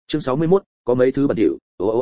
Chương 61, có mấy thứ bẩn thỉu.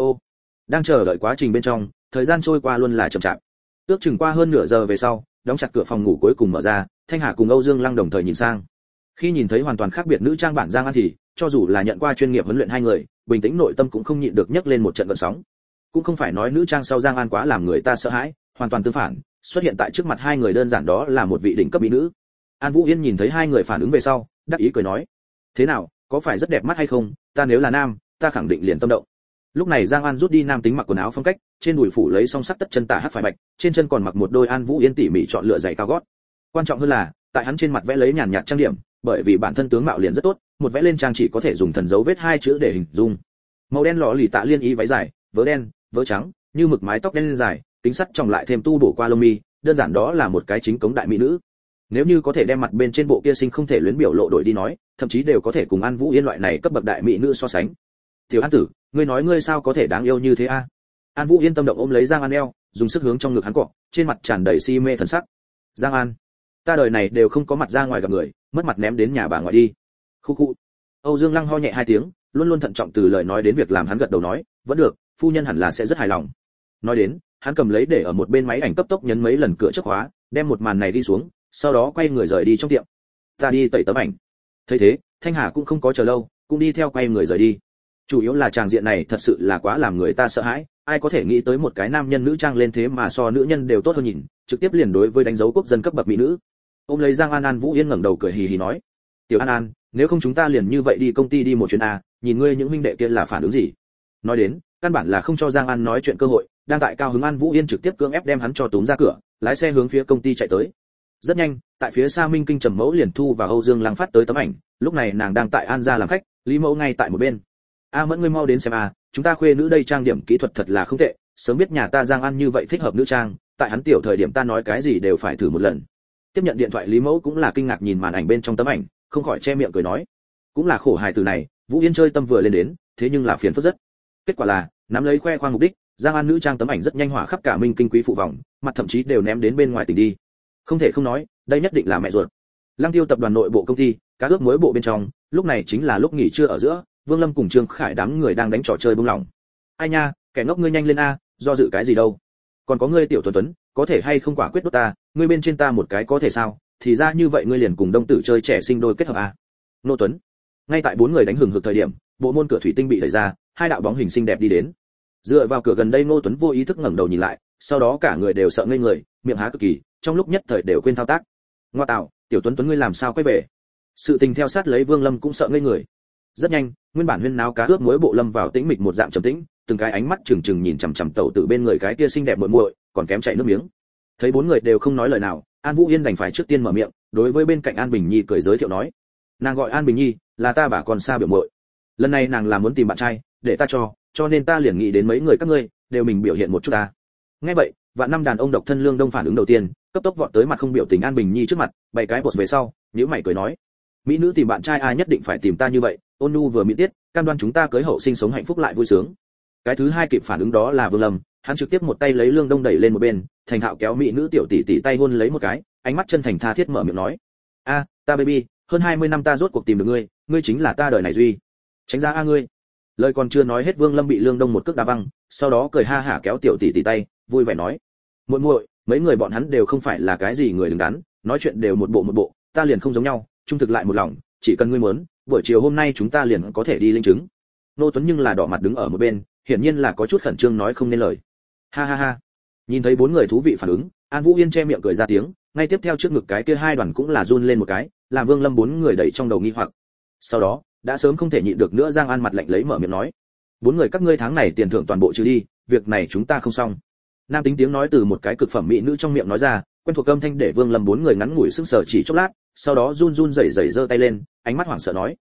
Đang chờ đợi quá trình bên trong, thời gian trôi qua luôn là chậm chạp. Ước chừng qua hơn nửa giờ về sau, đóng chặt cửa phòng ngủ cuối cùng mở ra, Thanh Hà cùng Âu Dương Lăng đồng thời nhìn sang. Khi nhìn thấy hoàn toàn khác biệt nữ trang bản Giang An thì, cho dù là nhận qua chuyên nghiệp huấn luyện hai người, bình tĩnh nội tâm cũng không nhịn được nhấc lên một trận gợn sóng. Cũng không phải nói nữ trang sau Giang An quá làm người ta sợ hãi, hoàn toàn tương phản, xuất hiện tại trước mặt hai người đơn giản đó là một vị đỉnh cấp mỹ nữ. An Vũ Yên nhìn thấy hai người phản ứng về sau, đắc ý cười nói: "Thế nào, có phải rất đẹp mắt hay không? Ta nếu là nam, ta khẳng định liền tâm động." Lúc này Giang An rút đi nam tính mặc quần áo phong cách, trên đùi phủ lấy song sắc tất chân tả hắc phải bạch, trên chân còn mặc một đôi An Vũ Yên tỉ mỉ chọn lựa giày cao gót. Quan trọng hơn là, tại hắn trên mặt vẽ lấy nhàn nhạt trang điểm, bởi vì bản thân tướng mạo liền rất tốt, một vẽ lên trang chỉ có thể dùng thần dấu vết hai chữ để hình dung. Màu đen lọ lì tạ liên y váy dài, vớ đen, vớ trắng, như mực mái tóc đen dài, kính sắt tròng lại thêm tu bổ qua lông mi, đơn giản đó là một cái chính cống đại mỹ nữ. Nếu như có thể đem mặt bên trên bộ kia sinh không thể luyến biểu lộ đổi đi nói, thậm chí đều có thể cùng An Vũ Yên loại này cấp bậc đại mỹ nữ so sánh. "Tiểu An tử, ngươi nói ngươi sao có thể đáng yêu như thế a?" An Vũ Yên tâm động ôm lấy Giang An eo, dùng sức hướng trong ngực hắn cọ, trên mặt tràn đầy si mê thần sắc. "Giang An, ta đời này đều không có mặt ra ngoài gặp người, mất mặt ném đến nhà bà ngoại đi." Khu khu. Âu Dương Lăng ho nhẹ hai tiếng, luôn luôn thận trọng từ lời nói đến việc làm, hắn gật đầu nói: "Vẫn được, phu nhân hẳn là sẽ rất hài lòng." Nói đến, hắn cầm lấy để ở một bên máy ảnh cấp tốc nhấn mấy lần cửa trước khóa, đem một màn này đi xuống, sau đó quay người rời đi trong tiệm. "Ta đi tẩy tấm ảnh." Thấy thế, Thanh Hà cũng không có chờ lâu, cũng đi theo quay người rời đi. Chủ yếu là tràng diện này thật sự là quá làm người ta sợ hãi, ai có thể nghĩ tới một cái nam nhân nữ trang lên thế mà so nữ nhân đều tốt hơn nhìn, trực tiếp liền đối với đánh dấu quốc dân cấp bậc mỹ nữ. Ôm lấy Giang An, An Vũ Yên ngẩng đầu cười hì hì nói: "Tiểu An An, nếu không chúng ta liền như vậy đi công ty đi một chuyến a, nhìn ngươi những huynh đệ kia là phản ứng gì." Nói đến, căn bản là không cho Giang An nói chuyện cơ hội, đang tại cao hứng An Vũ Yên trực tiếp cưỡng ép đem hắn cho túm ra cửa, lái xe hướng phía công ty chạy tới. Rất nhanh, tại phía xa Minh Kinh Trầm Mẫu liền thu và Âu Dương Lăng phát tới tấm ảnh, lúc này nàng đang tại An gia làm khách, Lý Mẫu ngay tại một bên. "A Mẫn, ngươi mau đến xem a, chúng ta khuê nữ đây trang điểm kỹ thuật thật là không tệ, sớm biết nhà ta Giang An như vậy thích hợp nữ trang, tại hắn tiểu thời điểm ta nói cái gì đều phải thử một lần." Tiếp nhận điện thoại Lý Mẫu cũng là kinh ngạc nhìn màn ảnh bên trong tấm ảnh, không khỏi che miệng cười nói: "Cũng là khổ hài tử này, Vũ Yên chơi tâm vừa lên đến, thế nhưng là phiền phức rất." Kết quả là, nắm lấy khoe khoang mục đích, Giang An nữ trang tấm ảnh rất nhanh hỏa khắp cả Minh Kinh quý phụ vòng, mặt thậm chí đều ném đến bên ngoài tỉnh đi. Không thể không nói, đây nhất định là mẹ ruột. Lăng Tiêu tập đoàn nội bộ công ty, cá ướp muối bộ bên trong, lúc này chính là lúc nghỉ trưa ở giữa, Vương Lâm cùng Trương Khải đám người đang đánh trò chơi bông lỏng. "Ai nha, kẻ ngốc ngươi nhanh lên a, do dự cái gì đâu? Còn có ngươi Tiểu Tuấn Tuấn, có thể hay không quả quyết đốt ta, ngươi bên trên ta một cái có thể sao? Thì ra như vậy ngươi liền cùng Đông Tử chơi trẻ sinh đôi kết hợp a." Nô Tuấn. Ngay tại bốn người đánh hừng hực thời điểm, bộ môn cửa thủy tinh bị đẩy ra, hai đạo bóng hình xinh đẹp đi đến. Dựa vào cửa gần đây, Ngô Tuấn vô ý thức ngẩng đầu nhìn lại, sau đó cả người đều sợ ngây người, miệng há cực kỳ, trong lúc nhất thời đều quên thao tác. "Ngoa tạo, Tiểu Tuấn Tuấn ngươi làm sao quay về?" Sự tình theo sát lấy Vương Lâm cũng sợ ngây người. Rất nhanh, nguyên bản huyên náo cá ướp muối bộ lâm vào tĩnh mịch một dạng trầm tĩnh, từng cái ánh mắt trừng trừng nhìn chằm chằm tẩu tử bên người cái kia xinh đẹp muội muội, còn kém chảy nước miếng. Thấy bốn người đều không nói lời nào, An Vũ Yên đành phải trước tiên mở miệng, đối với bên cạnh An Bình Nhi cười giới thiệu nói: "Nàng gọi An Bình Nhi, là ta bà con xa biểu muội. Lần này nàng là muốn tìm bạn trai, để ta cho nên ta liền nghĩ đến mấy người các ngươi, đều mình biểu hiện một chút ta." Nghe vậy, vạn năm đàn ông độc thân Lương Đông phản ứng đầu tiên, cấp tốc vọt tới mặt không biểu tình An Bình Nhi trước mặt, bày cái bột về sau, nhíu mày cười nói: "Mỹ nữ tìm bạn trai ai nhất định phải tìm ta như vậy, ôn nhu vừa mỹ tiết, cam đoan chúng ta cưới hậu sinh sống hạnh phúc lại vui sướng." Cái thứ hai kịp phản ứng đó là Vương Lâm, hắn trực tiếp một tay lấy Lương Đông đẩy lên một bên, thành thạo kéo mỹ nữ tiểu tỷ tỷ tay hôn lấy một cái, ánh mắt chân thành tha thiết mở miệng nói: "A, ta baby, hơn 20 năm ta rốt cuộc tìm được ngươi, ngươi chính là ta đời này duy. Tránh ra a ngươi." Lời còn chưa nói hết, Vương Lâm bị Lương Đông một cước đá văng, sau đó cười ha hả kéo tiểu tỷ tỷ tay, vui vẻ nói: "Muội muội, mấy người bọn hắn đều không phải là cái gì người đứng đắn, nói chuyện đều một bộ, ta liền không giống nhau, trung thực lại một lòng, chỉ cần ngươi muốn, buổi chiều hôm nay chúng ta liền có thể đi linh chứng." Nô Tuấn nhưng là đỏ mặt đứng ở một bên, hiển nhiên là có chút khẩn trương nói không nên lời. Ha ha ha. Nhìn thấy bốn người thú vị phản ứng, An Vũ Yên che miệng cười ra tiếng, ngay tiếp theo trước ngực cái kia hai đoàn cũng là run lên một cái, làm Vương Lâm bốn người đẩy trong đầu nghi hoặc. Sau đó, đã sớm không thể nhịn được nữa, Giang An mặt lạnh lấy mở miệng nói: "Bốn người các ngươi tháng này tiền thưởng toàn bộ trừ đi, việc này chúng ta không xong." Nam tính tiếng nói từ một cái cực phẩm mỹ nữ trong miệng nói ra, quen thuộc âm thanh để Vương Lâm bốn người ngắn ngủi sững sờ chỉ chốc lát, sau đó run run rẩy rẩy giơ tay lên, ánh mắt hoảng sợ nói: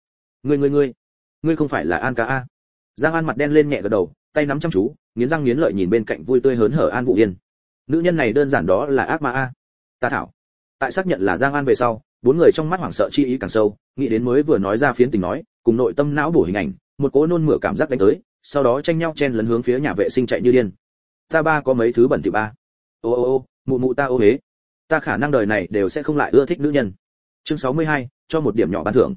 Ngươi không phải là An ca a?" Giang An mặt đen lên nhẹ gật đầu, tay nắm chăm chú, nghiến răng nghiến lợi nhìn bên cạnh vui tươi hớn hở An Vũ Yên. Nữ nhân này đơn giản đó là ác ma a. Ta thảo. Tại xác nhận là Giang An về sau, bốn người trong mắt hoảng sợ chi ý càng sâu, nghĩ đến mới vừa nói ra phiến tình nói, cùng nội tâm não bổ hình ảnh, một cỗ nôn mửa cảm giác đánh tới, sau đó tranh nhau chen lấn hướng phía nhà vệ sinh chạy như điên. Ta ba có mấy thứ bẩn thỉu ba. Ô, mụ ta ô hế. Ta khả năng đời này đều sẽ không lại ưa thích nữ nhân. Chương 62, cho một điểm nhỏ ban thưởng.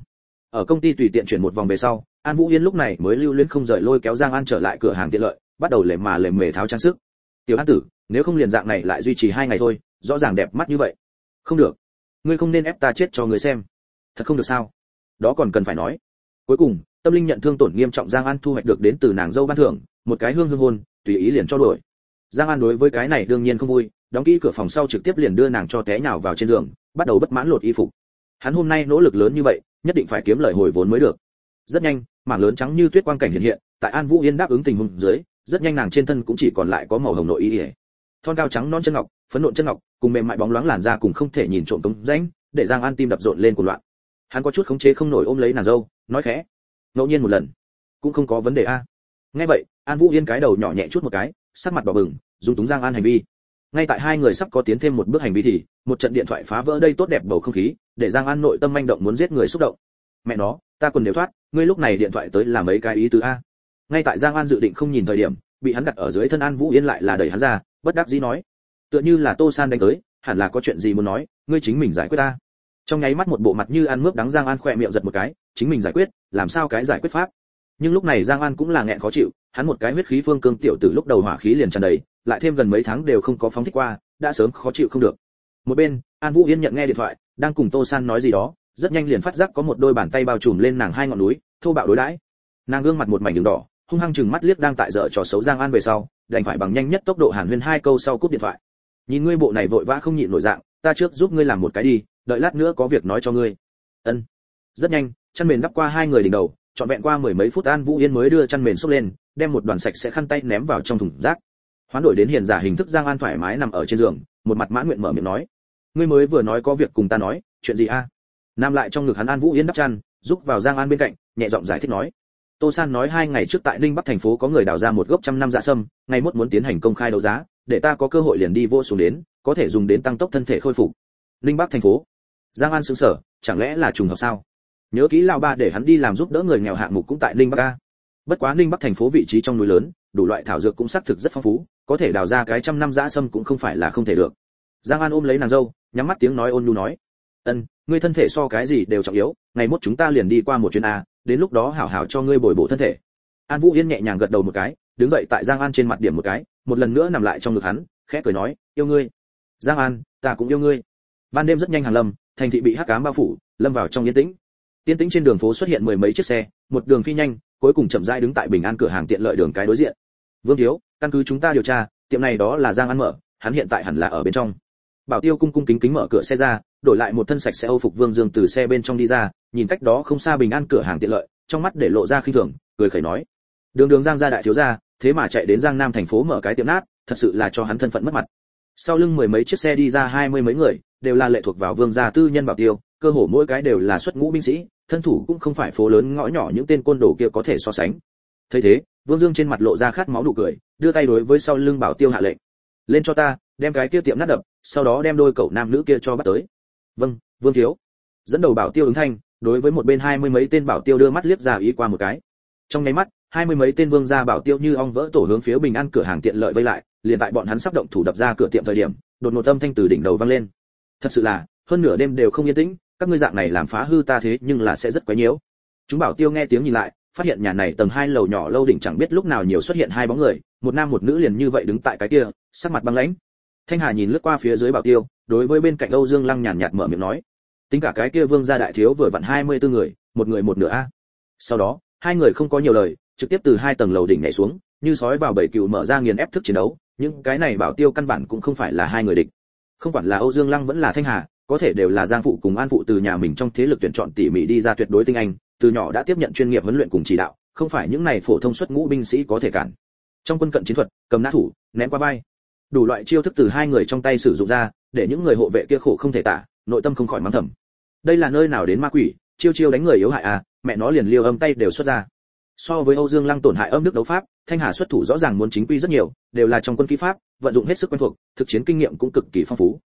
Ở công ty tùy tiện chuyển một vòng về sau, An Vũ Yên lúc này mới lưu luyến không rời lôi kéo Giang An trở lại cửa hàng tiện lợi, bắt đầu lề mề tháo trang sức. Tiểu An tử, nếu không liền dạng này lại duy trì 2 ngày thôi, rõ ràng đẹp mắt như vậy. Không được, ngươi không nên ép ta chết cho ngươi xem. Thật không được sao? Đó còn cần phải nói. Cuối cùng, tâm linh nhận thương tổn nghiêm trọng Giang An thu hoạch được đến từ nàng dâu ban thưởng, một cái hương hôn, tùy ý liền cho đuổi. Giang An đối với cái này đương nhiên không vui, đóng kỹ cửa phòng sau trực tiếp liền đưa nàng cho té nhào vào trên giường, bắt đầu bất mãn lột y phục. Hắn hôm nay nỗ lực lớn như vậy, nhất định phải kiếm lời hồi vốn mới được. Rất nhanh, mảng lớn trắng như tuyết quang cảnh hiện hiện, tại An Vũ Yên đáp ứng tình huống dưới, rất nhanh nàng trên thân cũng chỉ còn lại có màu hồng nội y. Thon cao trắng non chân ngọc, phấn nộn chân ngọc, cùng mềm mại bóng loáng làn da cùng không thể nhìn trộm cống rãnh, để Giang An tim đập rộn lên cuồng loạn. Hắn có chút khống chế không nổi ôm lấy nàng dâu, nói khẽ: "Ngẫu nhiên một lần, cũng không có vấn đề a." Nghe vậy, An Vũ Yên cái đầu nhỏ nhẹ chút một cái, sắc mặt đỏ bừng, dung túng Giang An hành vi. Ngay tại hai người sắp có tiến thêm một bước hành vi thì, một trận điện thoại phá vỡ đây tốt đẹp bầu không khí, để Giang An nội tâm manh động muốn giết người xúc động. Mẹ nó, ta quần đều thoát, ngươi lúc này điện thoại tới là mấy cái ý tứ a? Ngay tại Giang An dự định không nhìn thời điểm, bị hắn đặt ở dưới thân An Vũ Yên lại là đẩy hắn ra, bất đắc dĩ nói: "Tựa như là Tô San đánh tới, hẳn là có chuyện gì muốn nói, ngươi chính mình giải quyết ta." Trong nháy mắt một bộ mặt như ăn mướp đắng Giang An khỏe miệng giật một cái, chính mình giải quyết, làm sao cái giải quyết pháp? Nhưng lúc này Giang An cũng là nghẹn khó chịu, hắn một cái huyết khí phương cương tiểu tử lúc đầu hỏa khí liền tràn đầy, lại thêm gần mấy tháng đều không có phóng thích qua, đã sớm khó chịu không được. Một bên, An Vũ Yên nhận nghe điện thoại, đang cùng Tô San nói gì đó, rất nhanh liền phát giác có một đôi bàn tay bao trùm lên nàng hai ngọn núi, thô bạo đối đãi. Nàng gương mặt một mảnh đường đỏ, hung hăng chừng mắt liếc đang tại dở trò xấu Giang An về sau, đành phải bằng nhanh nhất tốc độ hàn huyên 2 câu sau cúp điện thoại. Nhìn ngươi bộ này vội vã không nhịn nổi dạng, ta trước giúp ngươi làm một cái đi, đợi lát nữa có việc nói cho ngươi. Ân. Rất nhanh, chăn mền đắp qua hai người đỉnh đầu, trọn vẹn qua mười mấy phút An Vũ Yên mới đưa chăn mền xốc lên, đem một đoàn sạch sẽ khăn tay ném vào trong thùng rác. Hoán đổi đến hiện giả hình thức Giang An thoải mái nằm ở trên giường, một mặt mãn nguyện mở miệng nói: "Ngươi mới vừa nói có việc cùng ta nói, chuyện gì a?" Nam lại trong ngực hắn An Vũ Yên đắp chăn, giúp vào Giang An bên cạnh, nhẹ giọng giải thích nói: "Tô San nói 2 ngày trước tại Ninh Bắc thành phố có người đào ra một gốc 100 năm dạ sâm, ngày mốt muốn tiến hành công khai đấu giá, để ta có cơ hội liền đi vô xuống đến, có thể dùng đến tăng tốc thân thể khôi phục." Ninh Bắc thành phố? Giang An sững sờ, chẳng lẽ là trùng hợp sao? Nhớ kỹ lão ba để hắn đi làm giúp đỡ người nghèo hạng mục cũng tại Ninh Bắc a. Bất quá Ninh Bắc thành phố vị trí trong núi lớn, đủ loại thảo dược cũng xác thực rất phong phú, có thể đào ra cái 100 năm dã sâm cũng không phải là không thể được. Giang An ôm lấy nàng dâu, nhắm mắt tiếng nói ôn nhu nói: "Ân, ngươi thân thể so cái gì đều trọng yếu, ngày mốt chúng ta liền đi qua một chuyến a, đến lúc đó hảo hảo cho ngươi bồi bổ thân thể." An Vũ Yên nhẹ nhàng gật đầu một cái, đứng dậy tại Giang An trên mặt điểm một cái, một lần nữa nằm lại trong ngực hắn, khẽ cười nói: "Yêu ngươi." "Giang An, ta cũng yêu ngươi." Ban đêm rất nhanh hàng lâm, thành thị bị hắc ám bao phủ, lâm vào trong yên tĩnh. Yên tĩnh trên đường phố xuất hiện mười mấy chiếc xe, một đường phi nhanh, cuối cùng chậm rãi đứng tại Bình An cửa hàng tiện lợi đường cái đối diện. "Vương thiếu, căn cứ chúng ta điều tra, tiệm này đó là Giang An mở, hắn hiện tại hẳn là ở bên trong." Bảo Tiêu cung cung kính kính mở cửa xe ra, đổi lại một thân sạch sẽ Âu phục Vương Dương từ xe bên trong đi ra, nhìn cách đó không xa Bình An cửa hàng tiện lợi, trong mắt để lộ ra khinh thường, cười khẩy nói: Đường Giang gia đại thiếu gia, thế mà chạy đến Giang Nam thành phố mở cái tiệm nát, thật sự là cho hắn thân phận mất mặt." Sau lưng mười mấy chiếc xe đi ra 20 mấy người, đều là lệ thuộc vào Vương gia tư nhân Bảo Tiêu, cơ hồ mỗi cái đều là xuất ngũ binh sĩ, thân thủ cũng không phải phố lớn ngõ nhỏ những tên côn đồ kia có thể so sánh. Thấy thế, Vương Dương trên mặt lộ ra khát máu nụ cười, đưa tay đối với sau lưng Bảo Tiêu hạ lệnh: "Lên cho ta, đem cái kia tiệm nát đập, sau đó đem đôi cậu nam nữ kia cho bắt tới." "Vâng, Vương thiếu." Dẫn đầu Bảo Tiêu ứng thanh, đối với một bên 20 mấy tên Bảo Tiêu đưa mắt liếc ra ý qua một cái. Trong nháy mắt, 20 mấy tên Vương gia Bảo Tiêu như ong vỡ tổ hướng phía Bình An cửa hàng tiện lợi vây lại, liền tại bọn hắn sắp động thủ đập ra cửa tiệm thời điểm, đột ngột âm thanh từ đỉnh đầu vang lên: "Thật sự là, hơn nửa đêm đều không yên tĩnh, các ngươi dạng này làm phá hư ta thế nhưng là sẽ rất quấy nhiễu." Chúng Bảo Tiêu nghe tiếng nhìn lại, phát hiện nhà này tầng 2 lầu nhỏ lâu đỉnh chẳng biết lúc nào nhiều xuất hiện hai bóng người, một nam một nữ liền như vậy đứng tại cái kia, sắc mặt băng lãnh. Thanh Hà nhìn lướt qua phía dưới Bảo Tiêu, đối với bên cạnh Âu Dương Lăng nhàn nhạt mở miệng nói: "Tính cả cái kia Vương gia đại thiếu vừa vặn 24 người, một người một nửa a." Sau đó, hai người không có nhiều lời, trực tiếp từ 2 tầng lầu đỉnh nhảy xuống, như sói vào bầy cừu mở ra nghiền ép thức chiến đấu, nhưng cái này Bảo Tiêu căn bản cũng không phải là hai người địch. Không quản là Âu Dương Lăng vẫn là Thanh Hà, có thể đều là Giang phụ cùng An phụ từ nhà mình trong thế lực tuyển chọn tỉ mỉ đi ra tuyệt đối tinh anh, từ nhỏ đã tiếp nhận chuyên nghiệp huấn luyện cùng chỉ đạo, không phải những này phổ thông xuất ngũ binh sĩ có thể cản. Trong quân cận chiến thuật, cầm nã thủ, ném qua vai, đủ loại chiêu thức từ hai người trong tay sử dụng ra, để những người hộ vệ kia khổ không thể tả, nội tâm không khỏi mắng thầm: đây là nơi nào đến ma quỷ, chiêu chiêu đánh người yếu hại à, mẹ nó liền liêu âm tay đều xuất ra. So với Âu Dương Lăng tổn hại âm đức đấu pháp, Thanh Hà xuất thủ rõ ràng muốn chính quy rất nhiều, đều là trong quân kỹ pháp, vận dụng hết sức quen thuộc, thực chiến kinh nghiệm cũng cực kỳ phong phú.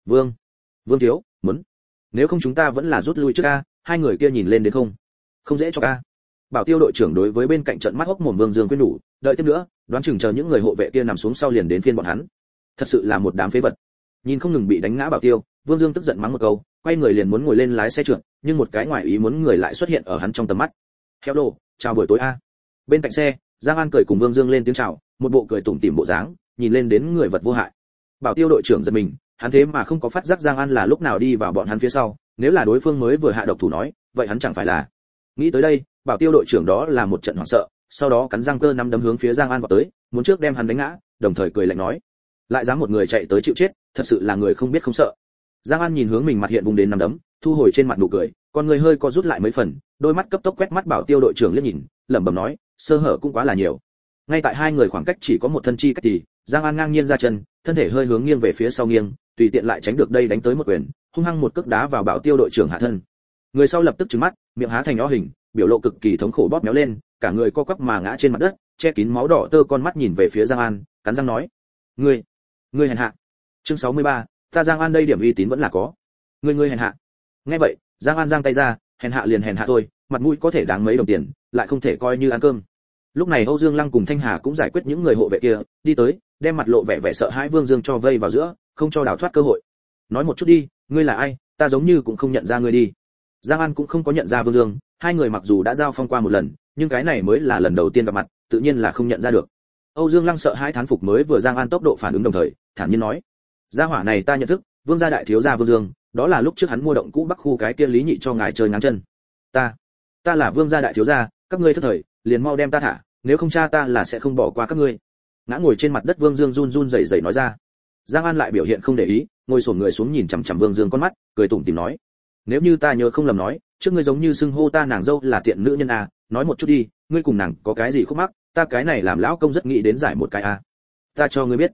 Vương thiếu, muốn, nếu không chúng ta vẫn là rút lui trước a. Hai người kia nhìn lên đến không dễ cho ca. Bảo Tiêu đội trưởng đối với bên cạnh trận mắt hốc mồm Vương Dương khuyên nhủ: đợi tiếp nữa, đoán chừng chờ những người hộ vệ kia nằm xuống sau liền đến phiên bọn hắn. Thật sự là một đám phế vật. Nhìn không ngừng bị đánh ngã Bảo Tiêu, Vương Dương tức giận mắng một câu, quay người liền muốn ngồi lên lái xe trượt, nhưng một cái ngoài ý muốn người lại xuất hiện ở hắn trong tầm mắt. Hello, chào buổi tối a. Bên cạnh xe, Giang An cười cùng Vương Dương lên tiếng chào, một bộ cười tủm tỉm bộ dáng, nhìn lên đến người vật vô hại. Bảo Tiêu đội trưởng giật mình, hắn thế mà không có phát giác Giang An là lúc nào đi vào bọn hắn phía sau, nếu là đối phương mới vừa hạ độc thủ nói, vậy hắn chẳng phải là. Nghĩ tới đây, Bảo Tiêu đội trưởng đó là một trận hoảng sợ, sau đó cắn răng cơ năm đấm hướng phía Giang An vọt tới, muốn trước đem hắn đánh ngã, đồng thời cười lạnh nói: lại dám một người chạy tới chịu chết, thật sự là người không biết không sợ. Giang An nhìn hướng mình mặt hiện vùng đến năm đấm, thu hồi trên mặt nụ cười, con người hơi co rút lại mấy phần, đôi mắt cấp tốc quét mắt Bảo Tiêu đội trưởng liếc nhìn, lẩm bẩm nói: sơ hở cũng quá là nhiều. Ngay tại hai người khoảng cách chỉ có một thân chi cách thì, Giang An ngang nhiên ra chân, thân thể hơi hướng nghiêng về phía sau nghiêng, tùy tiện lại tránh được đây đánh tới một quyền, hung hăng một cước đá vào Bảo Tiêu đội trưởng hạ thân. Người sau lập tức trừng mắt, miệng há thành ó hình, biểu lộ cực kỳ thống khổ bóp méo lên, cả người co quắp mà ngã trên mặt đất, che kín máu đỏ tơ con mắt nhìn về phía Giang An, cắn răng nói: ngươi hèn hạ. Chương 63, ta Giang An đây điểm uy tín vẫn là có. Ngươi hèn hạ. Nghe vậy, Giang An giang tay ra, hèn hạ liền hèn hạ thôi, mặt mũi có thể đáng mấy đồng tiền, lại không thể coi như ăn cơm. Lúc này Âu Dương Lăng cùng Thanh Hà cũng giải quyết những người hộ vệ kia, đi tới, đem mặt lộ vẻ sợ hãi Vương Dương cho vây vào giữa, không cho đào thoát cơ hội. Nói một chút đi, ngươi là ai, ta giống như cũng không nhận ra ngươi đi. Giang An cũng không có nhận ra Vương Dương, hai người mặc dù đã giao phong qua một lần, nhưng cái này mới là lần đầu tiên gặp mặt, tự nhiên là không nhận ra được. Âu Dương Lăng sợ hãi thán phục mới vừa Giang An tốc độ phản ứng đồng thời, thản nhiên nói: gia hỏa này ta nhận thức, Vương gia đại thiếu gia Vương Dương, đó là lúc trước hắn mua động cũ Bắc khu cái kia Lý Nhị cho ngài chơi ngáng chân. Ta là Vương gia đại thiếu gia, các ngươi thất thời, liền mau đem ta thả, nếu không cha ta là sẽ không bỏ qua các ngươi. Ngã ngồi trên mặt đất Vương Dương run run rẩy rẩy nói ra. Giang An lại biểu hiện không để ý, ngồi xổm người xuống nhìn chằm chằm Vương Dương con mắt, cười tủm tỉm nói: nếu như ta nhớ không lầm nói, trước ngươi giống như xưng hô ta nàng dâu là tiện nữ nhân à, nói một chút đi, ngươi cùng nàng có cái gì khúc mắc, ta cái này làm lão công rất nghĩ đến giải một cái à. Ta cho ngươi biết,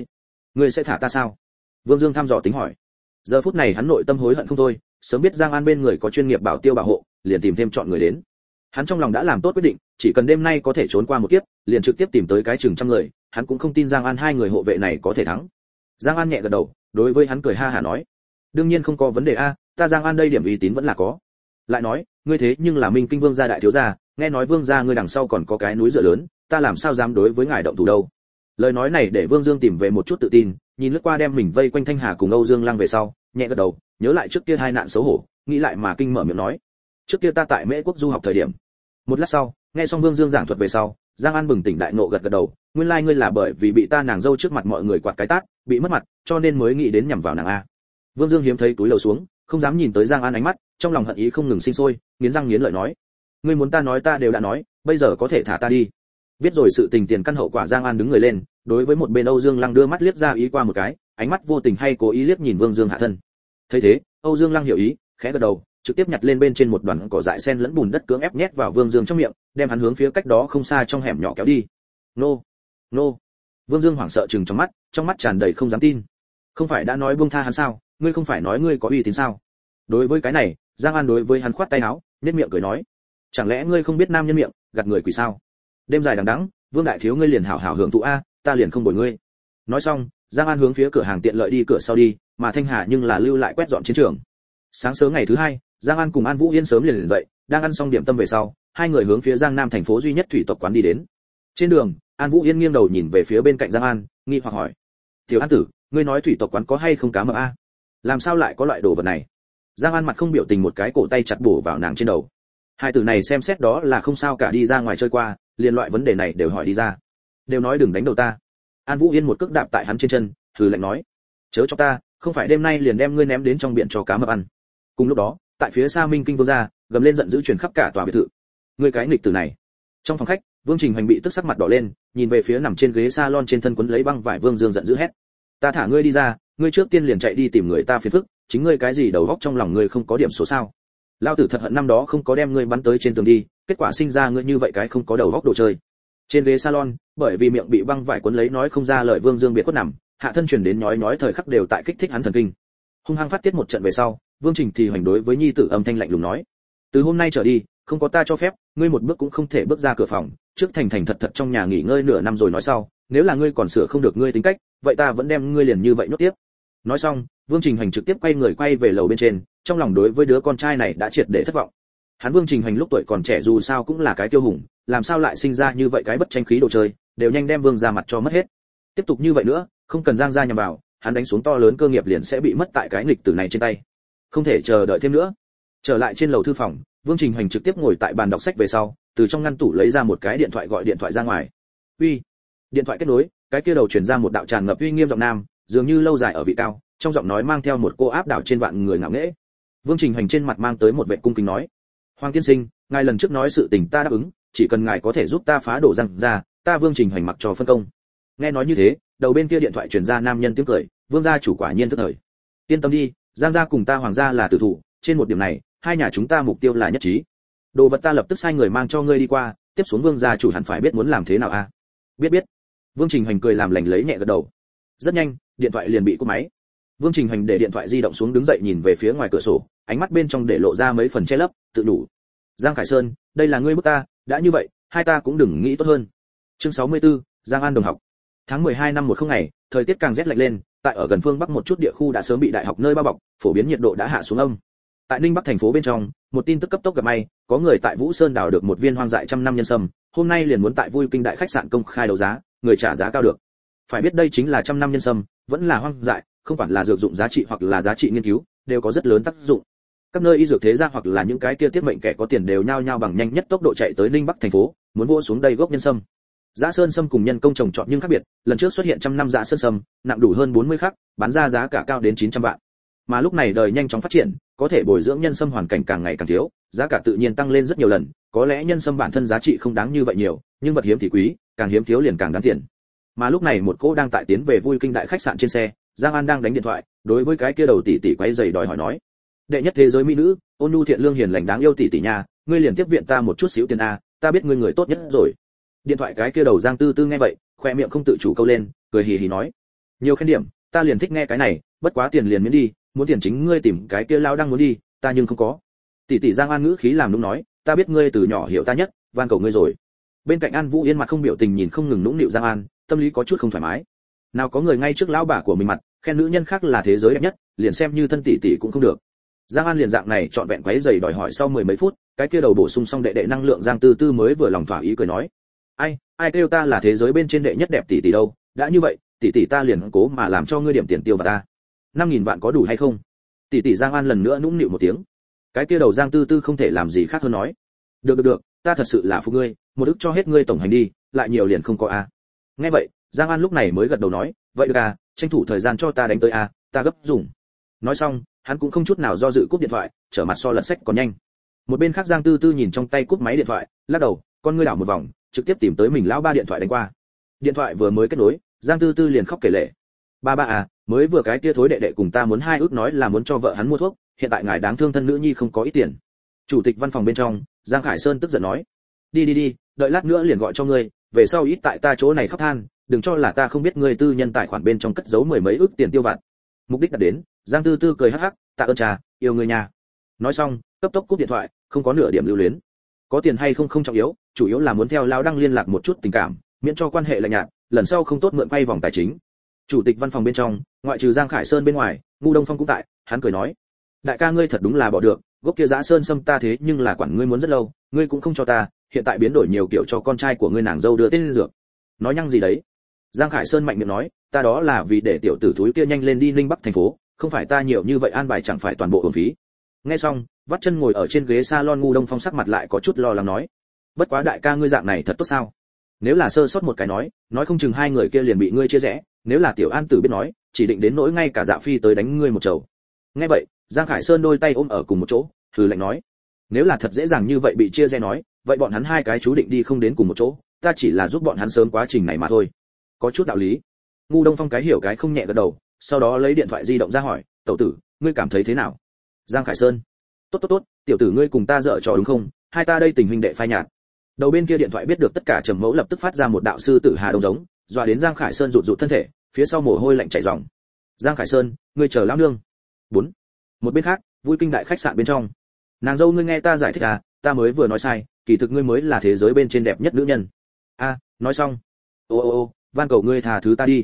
ngươi sẽ thả ta sao? Vương Dương thăm dò tính hỏi. Giờ phút này hắn nội tâm hối hận không thôi, sớm biết Giang An bên người có chuyên nghiệp bảo tiêu bảo hộ, liền tìm thêm chọn người đến. Hắn trong lòng đã làm tốt quyết định, chỉ cần đêm nay có thể trốn qua một kiếp, liền trực tiếp tìm tới cái chừng trăm người, hắn cũng không tin Giang An hai người hộ vệ này có thể thắng. Giang An nhẹ gật đầu, đối với hắn cười ha hả nói: đương nhiên không có vấn đề a, ta Giang An đây điểm uy tín vẫn là có. Lại nói, ngươi thế nhưng là Minh Kinh Vương gia đại thiếu gia, nghe nói Vương gia ngươi đằng sau còn có cái núi dựa lớn, ta làm sao dám đối với ngài động thủ đâu. Lời nói này để Vương Dương tìm về một chút tự tin, nhìn lướt qua đem mình vây quanh Thanh Hà cùng Âu Dương Lăng về sau, nhẹ gật đầu, nhớ lại trước kia hai nạn xấu hổ, nghĩ lại mà kinh mở miệng nói: trước kia ta tại Mễ Quốc du học thời điểm. Một lát sau, nghe xong Vương Dương giảng thuật về sau, Giang An bừng tỉnh đại ngộ gật gật đầu, nguyên lai ngươi là bởi vì bị ta nàng dâu trước mặt mọi người quạt cái tát, bị mất mặt, cho nên mới nghĩ đến nhằm vào nàng a. Vương Dương hiếm thấy túi lầu xuống, không dám nhìn tới Giang An ánh mắt, trong lòng hận ý không ngừng sinh sôi, nghiến răng nghiến lợi nói: ngươi muốn ta nói ta đều đã nói, bây giờ có thể thả ta đi. Biết rồi sự tình tiền căn hậu quả, Giang An đứng người lên, đối với một bên Âu Dương Lăng đưa mắt liếc ra ý qua một cái, ánh mắt vô tình hay cố ý liếc nhìn Vương Dương hạ thân. Thấy thế, Âu Dương Lăng hiểu ý, khẽ gật đầu, trực tiếp nhặt lên bên trên một đoàn cỏ dại sen lẫn bùn đất cưỡng ép nhét vào Vương Dương trong miệng, đem hắn hướng phía cách đó không xa trong hẻm nhỏ kéo đi. Nô, nô. Vương Dương hoảng sợ trừng trong mắt tràn đầy không dám tin. Không phải đã nói buông tha hắn sao, ngươi không phải nói ngươi có uy tín sao? Đối với cái này, Giang An đối với hắn khoát tay áo, nhếch miệng cười nói: chẳng lẽ ngươi không biết nam nhân miệng gạt người quỷ sao? Đêm dài đằng đẵng, Vương đại thiếu ngươi liền hảo hảo hưởng thụ a, ta liền không bồi ngươi. Nói xong, Giang An hướng phía cửa hàng tiện lợi đi cửa sau đi, mà Thanh Hà nhưng là lưu lại quét dọn chiến trường. Sáng sớm ngày thứ hai, Giang An cùng An Vũ Yên sớm liền dậy, đang ăn xong điểm tâm về sau, hai người hướng phía Giang Nam thành phố duy nhất thủy tộc quán đi đến. Trên đường, An Vũ Yên nghiêng đầu nhìn về phía bên cạnh Giang An, nghi hoặc hỏi: "Tiểu An tử, ngươi nói thủy tộc quán có hay không cá mập a? Làm sao lại có loại đồ vật này?" Giang An mặt không biểu tình một cái cổ tay chặt bổ vào nàng trên đầu. Hai tử này xem xét đó là không sao cả, đi ra ngoài chơi qua, liền loại vấn đề này đều hỏi đi ra. Đều nói đừng đánh đầu ta. An Vũ Yên một cước đạp tại hắn trên chân, hừ lạnh nói: "Chớ cho ta, không phải đêm nay liền đem ngươi ném đến trong biển cho cá mập ăn." Cùng lúc đó, tại phía xa Minh Kinh Vương gia, gầm lên giận dữ truyền khắp cả tòa biệt thự: "Ngươi cái nghịch tử này!" Trong phòng khách, Vương Trình Hoành bị tức sắc mặt đỏ lên, nhìn về phía nằm trên ghế salon trên thân quấn lấy băng vải Vương Dương giận dữ hét: "Ta thả ngươi đi ra, ngươi trước tiên liền chạy đi tìm người ta phiền phức, chính ngươi cái gì đầu óc trong lòng ngươi không có điểm số sao? Lão tử thật hận năm đó không có đem ngươi bắn tới trên tường đi, kết quả sinh ra ngươi như vậy cái không có đầu óc đồ chơi." Trên ghế salon, bởi vì miệng bị băng vải quấn lấy nói không ra lời, Vương Dương biệt khuất nằm, hạ thân truyền đến nhói thời khắc đều tại kích thích hắn thần kinh. Hung hăng phát tiết một trận về sau, Vương Trình thì hoành đối với nhi tử âm thanh lạnh lùng nói: "Từ hôm nay trở đi, không có ta cho phép, ngươi một bước cũng không thể bước ra cửa phòng, trước thành thành thật thật trong nhà nghỉ ngơi nửa năm rồi nói sau, nếu là ngươi còn sửa không được ngươi tính cách, vậy ta vẫn đem ngươi liền như vậy nhốt tiếp." Nói xong, Vương Trình Hoành trực tiếp quay về lầu bên trên, trong lòng đối với đứa con trai này đã triệt để thất vọng. Hắn Vương Trình Hoành lúc tuổi còn trẻ dù sao cũng là cái tiêu hùng, làm sao lại sinh ra như vậy cái bất tranh khí đồ chơi, đều nhanh đem Vương gia mặt cho mất hết. Tiếp tục như vậy nữa, không cần Giang gia nhằm vào, hắn đánh xuống to lớn cơ nghiệp liền sẽ bị mất tại cái nghịch tử này trên tay. không thể chờ đợi thêm nữa. Trở lại trên lầu thư phòng, Vương Trình Hoành trực tiếp ngồi tại bàn đọc sách về sau, từ trong ngăn tủ lấy ra một cái điện thoại gọi điện thoại ra ngoài. Uy. Điện thoại kết nối, cái kia đầu truyền ra một đạo tràn ngập uy nghiêm giọng nam, dường như lâu dài ở vị cao, trong giọng nói mang theo một cô áp đảo trên vạn người ngạo nghễ. Vương Trình Hoành trên mặt mang tới một vẻ cung kính nói: "Hoàng tiên sinh, ngài lần trước nói sự tình ta đáp ứng, chỉ cần ngài có thể giúp ta phá đổ răng ra, ta Vương Trình Hoành mặc cho phân công." Nghe nói như thế, đầu bên kia điện thoại truyền ra nam nhân tiếng cười, Vương gia chủ quả nhiên tức thời. "Yên tâm đi, Giang gia cùng ta Hoàng gia là tử thủ, trên một điểm này, hai nhà chúng ta mục tiêu là nhất trí. Đồ vật ta lập tức sai người mang cho ngươi đi qua, tiếp xuống Vương gia chủ hẳn phải biết muốn làm thế nào a." Biết. Vương Trình Hoành cười làm lành lấy nhẹ gật đầu. Rất nhanh, điện thoại liền bị cúp máy. Vương Trình Hoành để điện thoại di động xuống đứng dậy nhìn về phía ngoài cửa sổ, ánh mắt bên trong để lộ ra mấy phần che lấp, tự đủ. "Giang Khải Sơn, đây là ngươi bức ta, đã như vậy, hai ta cũng đừng nghĩ tốt hơn." Chương 64, Giang An đồng học. Tháng 12 năm 10 ngày, thời tiết càng rét lạnh lên, tại ở gần phương Bắc một chút địa khu đã sớm bị đại học nơi bao bọc, phổ biến nhiệt độ đã hạ xuống âm. Tại Ninh Bắc thành phố bên trong, một tin tức cấp tốc gặp may, có người tại Vũ Sơn đào được một viên hoang dại trăm năm nhân sâm, hôm nay liền muốn tại Vui Kinh đại khách sạn công khai đấu giá, người trả giá cao được. Phải biết đây chính là trăm năm nhân sâm, vẫn là hoang dại, không quản là dược dụng giá trị hoặc là giá trị nghiên cứu, đều có rất lớn tác dụng. Các nơi y dược thế gia hoặc là những cái kia tiết mệnh kẻ có tiền đều nhao nhao bằng nhanh nhất tốc độ chạy tới Ninh Bắc thành phố, muốn vô xuống đây gốc nhân sâm. Giá sơn sâm cùng nhân công trồng trọt nhưng khác biệt, lần trước xuất hiện trăm năm giá sơn sâm, nặng đủ hơn 40 khắc, bán ra giá cả cao đến 900 vạn. Mà lúc này đời nhanh chóng phát triển, có thể bồi dưỡng nhân sâm hoàn cảnh càng ngày càng thiếu, giá cả tự nhiên tăng lên rất nhiều lần, có lẽ nhân sâm bản thân giá trị không đáng như vậy nhiều, nhưng vật hiếm thì quý, càng hiếm thiếu liền càng đáng tiền. Mà lúc này một cô đang tại tiến về Vui Kinh đại khách sạn trên xe, Giang An đang đánh điện thoại, đối với cái kia đầu tỷ tỷ quay giày đòi hỏi nói: "Đệ nhất thế giới mỹ nữ, ôn nhu thiện lương hiền lành đáng yêu tỷ tỷ nhà, ngươi liền tiếp viện ta một chút xíu tiền a, ta biết ngươi người tốt nhất rồi." Điện thoại cái kia đầu Giang Tư Tư nghe vậy, khoe miệng không tự chủ câu lên, cười hì hì nói: "Nhiều khen điểm, ta liền thích nghe cái này, bất quá tiền liền miễn đi, muốn tiền chính ngươi tìm cái kia lao đang muốn đi, ta nhưng không có." Tỷ tỷ Giang An ngữ khí làm nũng nói: "Ta biết ngươi từ nhỏ hiểu ta nhất, van cầu ngươi rồi." Bên cạnh An Vũ Yên mặt không biểu tình nhìn không ngừng nũng nịu Giang An, tâm lý có chút không thoải mái. Nào có người ngay trước lão bà của mình mặt, khen nữ nhân khác là thế giới đẹp nhất, liền xem như thân tỷ tỷ cũng không được. Giang An liền dạng này trọn vẹn quấy giày đòi hỏi sau mười mấy phút, cái kia đầu bổ sung xong đệ năng lượng Giang Tư Tư mới vừa lòng thỏa ý cười nói: Ai kêu ta là thế giới bên trên đệ nhất đẹp tỷ tỷ đâu, đã như vậy, tỷ tỷ ta liền cố mà làm cho ngươi điểm tiền tiêu vào ta. 5.000 vạn có đủ hay không?" Tỷ tỷ Giang An lần nữa nũng nịu một tiếng. Cái kia đầu Giang Tư Tư không thể làm gì khác hơn nói: Được, ta thật sự là phụ ngươi, một ức cho hết ngươi tổng hành đi, lại nhiều liền không có a." Nghe vậy, Giang An lúc này mới gật đầu nói: "Vậy được à, tranh thủ thời gian cho ta đánh tới a, ta gấp dùng." Nói xong, hắn cũng không chút nào do dự cúp điện thoại, trở mặt so lật sách còn nhanh. Một bên khác Giang Tư Tư nhìn trong tay cúp máy điện thoại, lắc đầu, con ngươi đảo một vòng, trực tiếp tìm tới mình lão ba điện thoại đánh qua. Điện thoại vừa mới kết nối, Giang Tư Tư liền khóc kể lể: "Ba à, mới vừa cái kia thối đệ đệ cùng ta muốn 2 ức nói là muốn cho vợ hắn mua thuốc, hiện tại ngài đáng thương thân nữ nhi không có ít tiền." Chủ tịch văn phòng bên trong, Giang Khải Sơn tức giận nói: Đi, đợi lát nữa liền gọi cho ngươi, về sau ít tại ta chỗ này khóc than, đừng cho là ta không biết ngươi tư nhân tài khoản bên trong cất giấu mười mấy ức tiền tiêu vặt." Mục đích đạt đến, Giang Tư Tư cười hắc hắc: "Tạ ơn cha, yêu ngươi nha." Nói xong, cấp tốc cúp điện thoại, không có nửa điểm lưu luyến. Có tiền hay không không trọng yếu, chủ yếu là muốn theo lão đăng liên lạc một chút tình cảm, miễn cho quan hệ lạnh nhạt, lần sau không tốt mượn quay vòng tài chính. Chủ tịch văn phòng bên trong, ngoại trừ Giang Khải Sơn bên ngoài, Ngu Đông Phong cũng tại, hắn cười nói: "Đại ca ngươi thật đúng là bỏ được, gốc kia Dã Sơn Sâm ta thế nhưng là quản ngươi muốn rất lâu, ngươi cũng không cho ta, hiện tại biến đổi nhiều kiểu cho con trai của ngươi nàng dâu đưa tên dược." Nói nhăng gì đấy? Giang Khải Sơn mạnh miệng nói: "Ta đó là vì để tiểu tử thúi kia nhanh lên đi Ninh Bắc thành phố, không phải ta nhiều như vậy an bài chẳng phải toàn bộ uổng phí." Nghe xong, vắt chân ngồi ở trên ghế salon Ngu Đông Phong sắc mặt lại có chút lo lắng nói: "Bất quá đại ca ngươi dạng này thật tốt sao? Nếu là sơ sót một cái nói không chừng hai người kia liền bị ngươi chia rẽ, nếu là tiểu An Tử biết nói, chỉ định đến nỗi ngay cả Dạ Phi tới đánh ngươi một chầu." Nghe vậy, Giang Khải Sơn đôi tay ôm ở cùng một chỗ, hừ lạnh nói: "Nếu là thật dễ dàng như vậy bị chia rẽ nói, vậy bọn hắn hai cái chú định đi không đến cùng một chỗ, ta chỉ là giúp bọn hắn sớm quá trình này mà thôi." Có chút đạo lý. Ngu Đông Phong cái hiểu cái không nhẹ gật đầu, sau đó lấy điện thoại di động ra hỏi: "Tẩu tử, ngươi cảm thấy thế nào?" Giang Khải Sơn: Tốt, tiểu tử ngươi cùng ta dở trò đúng không, hai ta đây tình huynh đệ phai nhạt." Đầu bên kia điện thoại biết được tất cả, Trầm Mẫu lập tức phát ra một đạo sư tử hà đông giống, dọa đến Giang Khải Sơn rụt thân thể, phía sau mồ hôi lạnh chảy ròng. "Giang Khải Sơn, ngươi chờ lão nương." 4. Một bên khác, Vui Kinh đại khách sạn bên trong. "Nàng dâu ngươi nghe ta giải thích à, ta mới vừa nói sai, kỳ thực ngươi mới là thế giới bên trên đẹp nhất nữ nhân." Nói xong. Ô, van cầu ngươi tha thứ ta đi.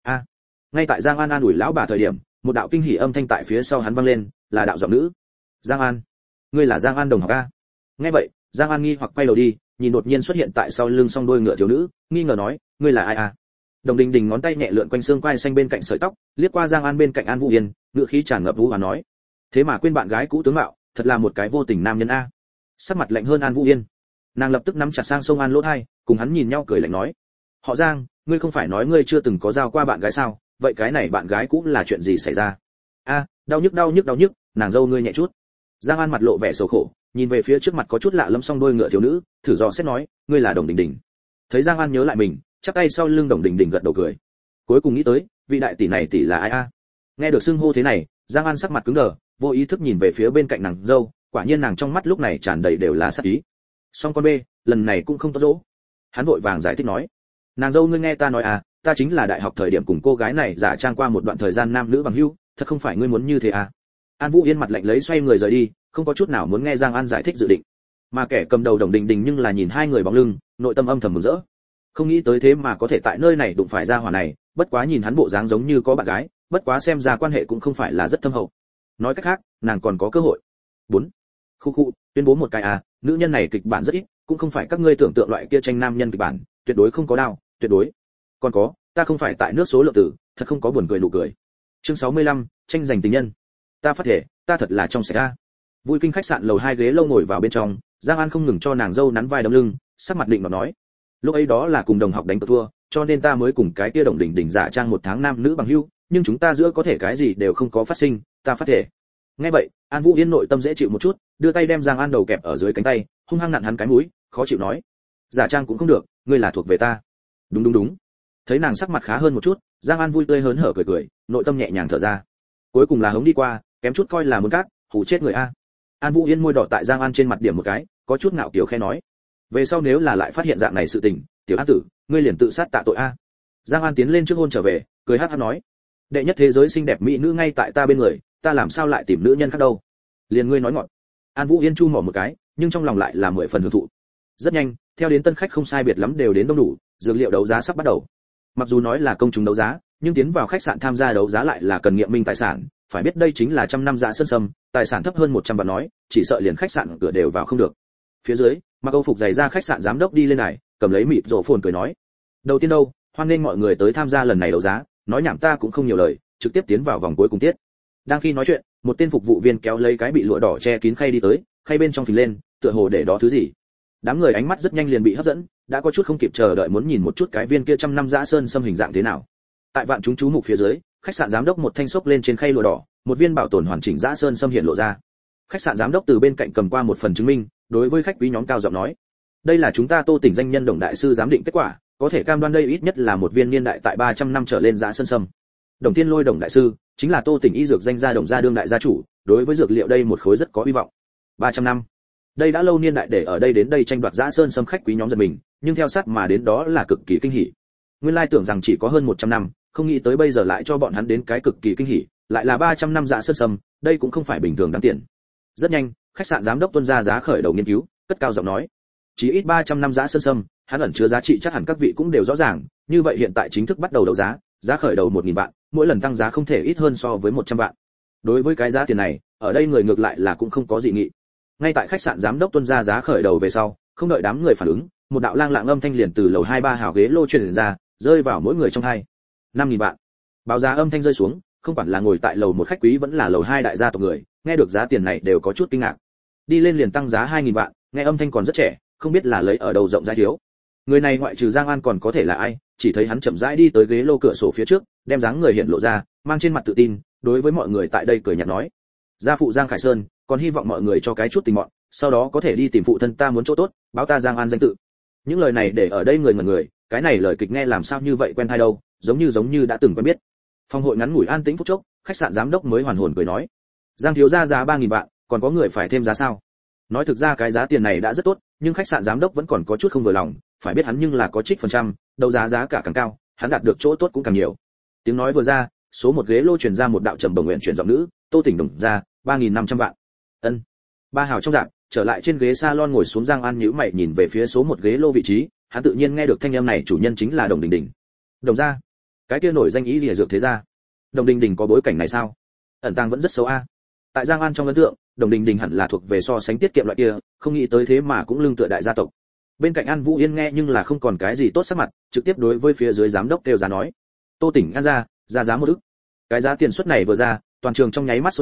Ngay tại Giang An ủi lão bà thời điểm, một đạo kinh hỉ âm thanh tại phía sau hắn vang lên, là đạo giọng nữ: "Giang An, ngươi là Giang An đồng học a?" Nghe vậy, Giang An nghi hoặc quay đầu đi, nhìn đột nhiên xuất hiện tại sau lưng song đôi ngựa thiếu nữ, nghi ngờ nói: "Ngươi là ai a?" Đồng Đình Đình ngón tay nhẹ lượn quanh xương quai xanh bên cạnh sợi tóc, liếc qua Giang An bên cạnh An Vũ Yên, ngựa khí tràn ngập vũ và nói: thế mà quên bạn gái cũ tướng mạo, thật là một cái vô tình nam nhân a. Sắc mặt lạnh hơn An Vũ Yên, nàng lập tức nắm chặt sang sông An lỗ thay, cùng hắn nhìn nhau cười lạnh nói: họ Giang, ngươi không phải nói ngươi chưa từng có giao qua bạn gái sao, vậy cái này bạn gái cũ là chuyện gì xảy ra? A, đau nhức, nàng dâu ngươi nhẹ chút. Giang An mặt lộ vẻ sầu khổ, nhìn về phía trước mặt có chút lạ lẫm song đôi ngựa thiếu nữ, thử dò xét nói: ngươi là Đồng Đình Đình. Thấy Giang An nhớ lại mình, chắp tay sau lưng Đồng Đình Đình gật đầu cười. Cuối cùng nghĩ tới, vị đại tỷ này tỷ là ai a? Nghe được xưng hô thế này, Giang An sắc mặt cứng đờ, vô ý thức nhìn về phía bên cạnh nàng dâu, quả nhiên nàng trong mắt lúc này tràn đầy đều là sát ý. Song con bê, lần này cũng không tốt dỗ. Hắn vội vàng giải thích nói: nàng dâu ngươi nghe ta nói à, ta chính là đại học thời điểm cùng cô gái này giả trang qua một đoạn thời gian nam nữ bằng hữu, thật không phải ngươi muốn như thế à? An Vũ Yên mặt lạnh lấy xoay người rời đi, không có chút nào muốn nghe Giang An giải thích dự định. Mà kẻ cầm đầu Đồng Đình Đình nhưng là nhìn hai người bóng lưng, nội tâm âm thầm mừng rỡ. Không nghĩ tới thế mà có thể tại nơi này đụng phải ra hỏa này, bất quá nhìn hắn bộ dáng giống như có bạn gái, bất quá xem ra quan hệ cũng không phải là rất thâm hậu. Nói cách khác, nàng còn có cơ hội. 4. Khu, tuyên bố một cái à, nữ nhân này kịch bản rất ít, cũng không phải các ngươi tưởng tượng loại kia tranh nam nhân kịch bản, tuyệt đối không có đao, tuyệt đối. Còn có, ta không phải tại nước số lượng tử, thật không có buồn cười nụ cười. Chương 65, tranh giành tình nhân. Ta phát thể, ta thật là trong sạch a. Vui Kinh khách sạn lầu 2 ghế lâu ngồi vào bên trong, Giang An không ngừng cho nàng dâu nắn vai đấm lưng, sắc mặt định mà nói: lúc ấy đó là cùng đồng học đánh cược thua, cho nên ta mới cùng cái kia Đồng Đình Đình giả trang một tháng nam nữ bằng hữu, nhưng chúng ta giữa có thể cái gì đều không có phát sinh, ta phát thể. Nghe vậy, An Vũ Yên nội tâm dễ chịu một chút, đưa tay đem Giang An đầu kẹp ở dưới cánh tay, hung hăng nặn hắn cái mũi, khó chịu nói: giả trang cũng không được, ngươi là thuộc về ta. Đúng. Thấy nàng sắc mặt khá hơn một chút, Giang An vui tươi hớn hở cười cười, nội tâm nhẹ nhàng thở ra. Cuối cùng là hống đi qua, kém chút coi là muốn cát, hù chết người a. An Vũ Yên môi đỏ tại Giang An trên mặt điểm một cái, có chút ngạo kiều khẽ nói: về sau nếu là lại phát hiện dạng này sự tình, tiểu An tử, ngươi liền tự sát tạ tội a. Giang An tiến lên trước hôn trở về, cười hắc hắc nói: đệ nhất thế giới xinh đẹp mỹ nữ ngay tại ta bên người, ta làm sao lại tìm nữ nhân khác đâu? Liền ngươi nói ngọt. An Vũ Yên chu mỏ một cái, nhưng trong lòng lại là 10 phần hưởng thụ. Rất nhanh, theo đến tân khách không sai biệt lắm đều đến đông đủ, dược liệu đấu giá sắp bắt đầu. Mặc dù nói là công chúng đấu giá, nhưng tiến vào khách sạn tham gia đấu giá lại là cần nghiệm minh tài sản, phải biết đây chính là trăm năm dạ sơn sâm, tài sản thấp hơn 100 vạn nói, chỉ sợ liền khách sạn cửa đều vào không được. Phía dưới, mặc Âu phục giày ra khách sạn giám đốc đi lên này, cầm lấy mịt rổ phồn cười nói: đầu tiên đâu, hoan nghênh mọi người tới tham gia lần này đấu giá, nói nhảm ta cũng không nhiều lời, trực tiếp tiến vào vòng cuối cùng tiết. Đang khi nói chuyện, một tên phục vụ viên kéo lấy cái bị lụa đỏ che kín khay đi tới, khay bên trong phình lên, tựa hồ để đó thứ gì. Đám người ánh mắt rất nhanh liền bị hấp dẫn, đã có chút không kịp chờ đợi muốn nhìn một chút cái viên kia trăm năm dã sơn xâm hình dạng thế nào. Tại vạn chúng chú mục phía dưới, khách sạn giám đốc một thanh xốc lên trên khay lụa đỏ, một viên bảo tồn hoàn chỉnh dã sơn xâm hiện lộ ra. Khách sạn giám đốc từ bên cạnh cầm qua một phần chứng minh, đối với khách quý nhóm cao giọng nói: đây là chúng ta Tô Tỉnh danh nhân Đồng đại sư giám định kết quả, có thể cam đoan đây ít nhất là một viên niên đại tại 300 năm trở lên dã sơn xâm. Đồng Thiên Lôi Đồng đại sư chính là Tô Tỉnh y dược danh gia Đồng gia đương đại gia chủ, đối với dược liệu đây một khối rất có hy vọng. 300 năm, đây đã lâu niên đại để ở đây đến đây tranh đoạt dã sơn xâm khách quý nhóm giật mình, nhưng theo sát mà đến đó là cực kỳ kinh hỉ. Nguyên lai tưởng rằng chỉ có hơn 100 năm, không nghĩ tới bây giờ lại cho bọn hắn đến cái cực kỳ kinh hỉ, lại là 300 năm dã sơn xâm, đây cũng không phải bình thường đáng tiền. Rất nhanh, khách sạn giám đốc tuân ra giá khởi đầu nghiên cứu, cất cao giọng nói: chỉ ít 300 năm dã sơn xâm, hắn ẩn chứa giá trị chắc hẳn các vị cũng đều rõ ràng, như vậy hiện tại chính thức bắt đầu đấu giá, giá khởi đầu 1000 vạn, mỗi lần tăng giá không thể ít hơn so với 100 vạn. Đối với cái giá tiền này, ở đây người ngược lại là cũng không có dị nghị. Ngay tại khách sạn giám đốc tuân ra giá khởi đầu về sau, không đợi đám người phản ứng, một đạo lang lạng âm thanh liền từ lầu 23 hào ghế lô truyền ra, rơi vào mỗi người trong hai. 5000 vạn. Báo giá âm thanh rơi xuống, không quản là ngồi tại lầu 1 khách quý vẫn là lầu 2 đại gia tộc người, nghe được giá tiền này đều có chút kinh ngạc. Đi lên liền tăng giá 2000 vạn, nghe âm thanh còn rất trẻ, không biết là lấy ở đâu rộng rãi thiếu. Người này ngoại trừ Giang An còn có thể là ai, chỉ thấy hắn chậm rãi đi tới ghế lô cửa sổ phía trước, đem dáng người hiện lộ ra, mang trên mặt tự tin, đối với mọi người tại đây cười nhạt nói: gia phụ Giang Khải Sơn, còn hy vọng mọi người cho cái chút tình mọn, sau đó có thể đi tìm phụ thân ta muốn chỗ tốt, báo ta Giang An danh tự. Những lời này để ở đây người ngẩn người, cái này lời kịch nghe làm sao như vậy quen tai đâu, giống như đã từng quen biết. Phòng hội ngắn ngủi an tĩnh phút chốc, khách sạn giám đốc mới hoàn hồn cười nói: Giang thiếu gia giá 3000 vạn, còn có người phải thêm giá sao? Nói thực ra cái giá tiền này đã rất tốt, nhưng khách sạn giám đốc vẫn còn có chút không vừa lòng, phải biết hắn nhưng là có trích phần trăm, đấu giá giá cả càng cao, hắn đạt được chỗ tốt cũng càng nhiều. Tiếng nói vừa ra, số một ghế lô truyền ra một đạo trầm bổng nguyện chuyển giọng nữ: Tô Tỉnh Đồng ra 3500 vạn. Ân. Ba hào trong dạng, trở lại trên ghế salon ngồi xuống, Giang An nhíu mày nhìn về phía số một ghế lô vị trí, hắn tự nhiên nghe được thanh âm này chủ nhân chính là Đồng Đình Đình. Đồng gia, cái kia nổi danh ý lìa dược thế gia. Đồng Đình Đình có bối cảnh này sao? Ẩn tàng vẫn rất xấu a. Tại Giang An trong ấn tượng, Đồng Đình Đình hẳn là thuộc về so sánh tiết kiệm loại kia, không nghĩ tới thế mà cũng lưng tựa đại gia tộc. Bên cạnh An Vũ Yên nghe nhưng là không còn cái gì tốt sắc mặt, trực tiếp đối với phía dưới giám đốc kêu giá nói: Tô Tỉnh An ra giá 1 ức. Cái giá tiền suất này vừa ra, toàn trường trong nháy mắt xôn xao,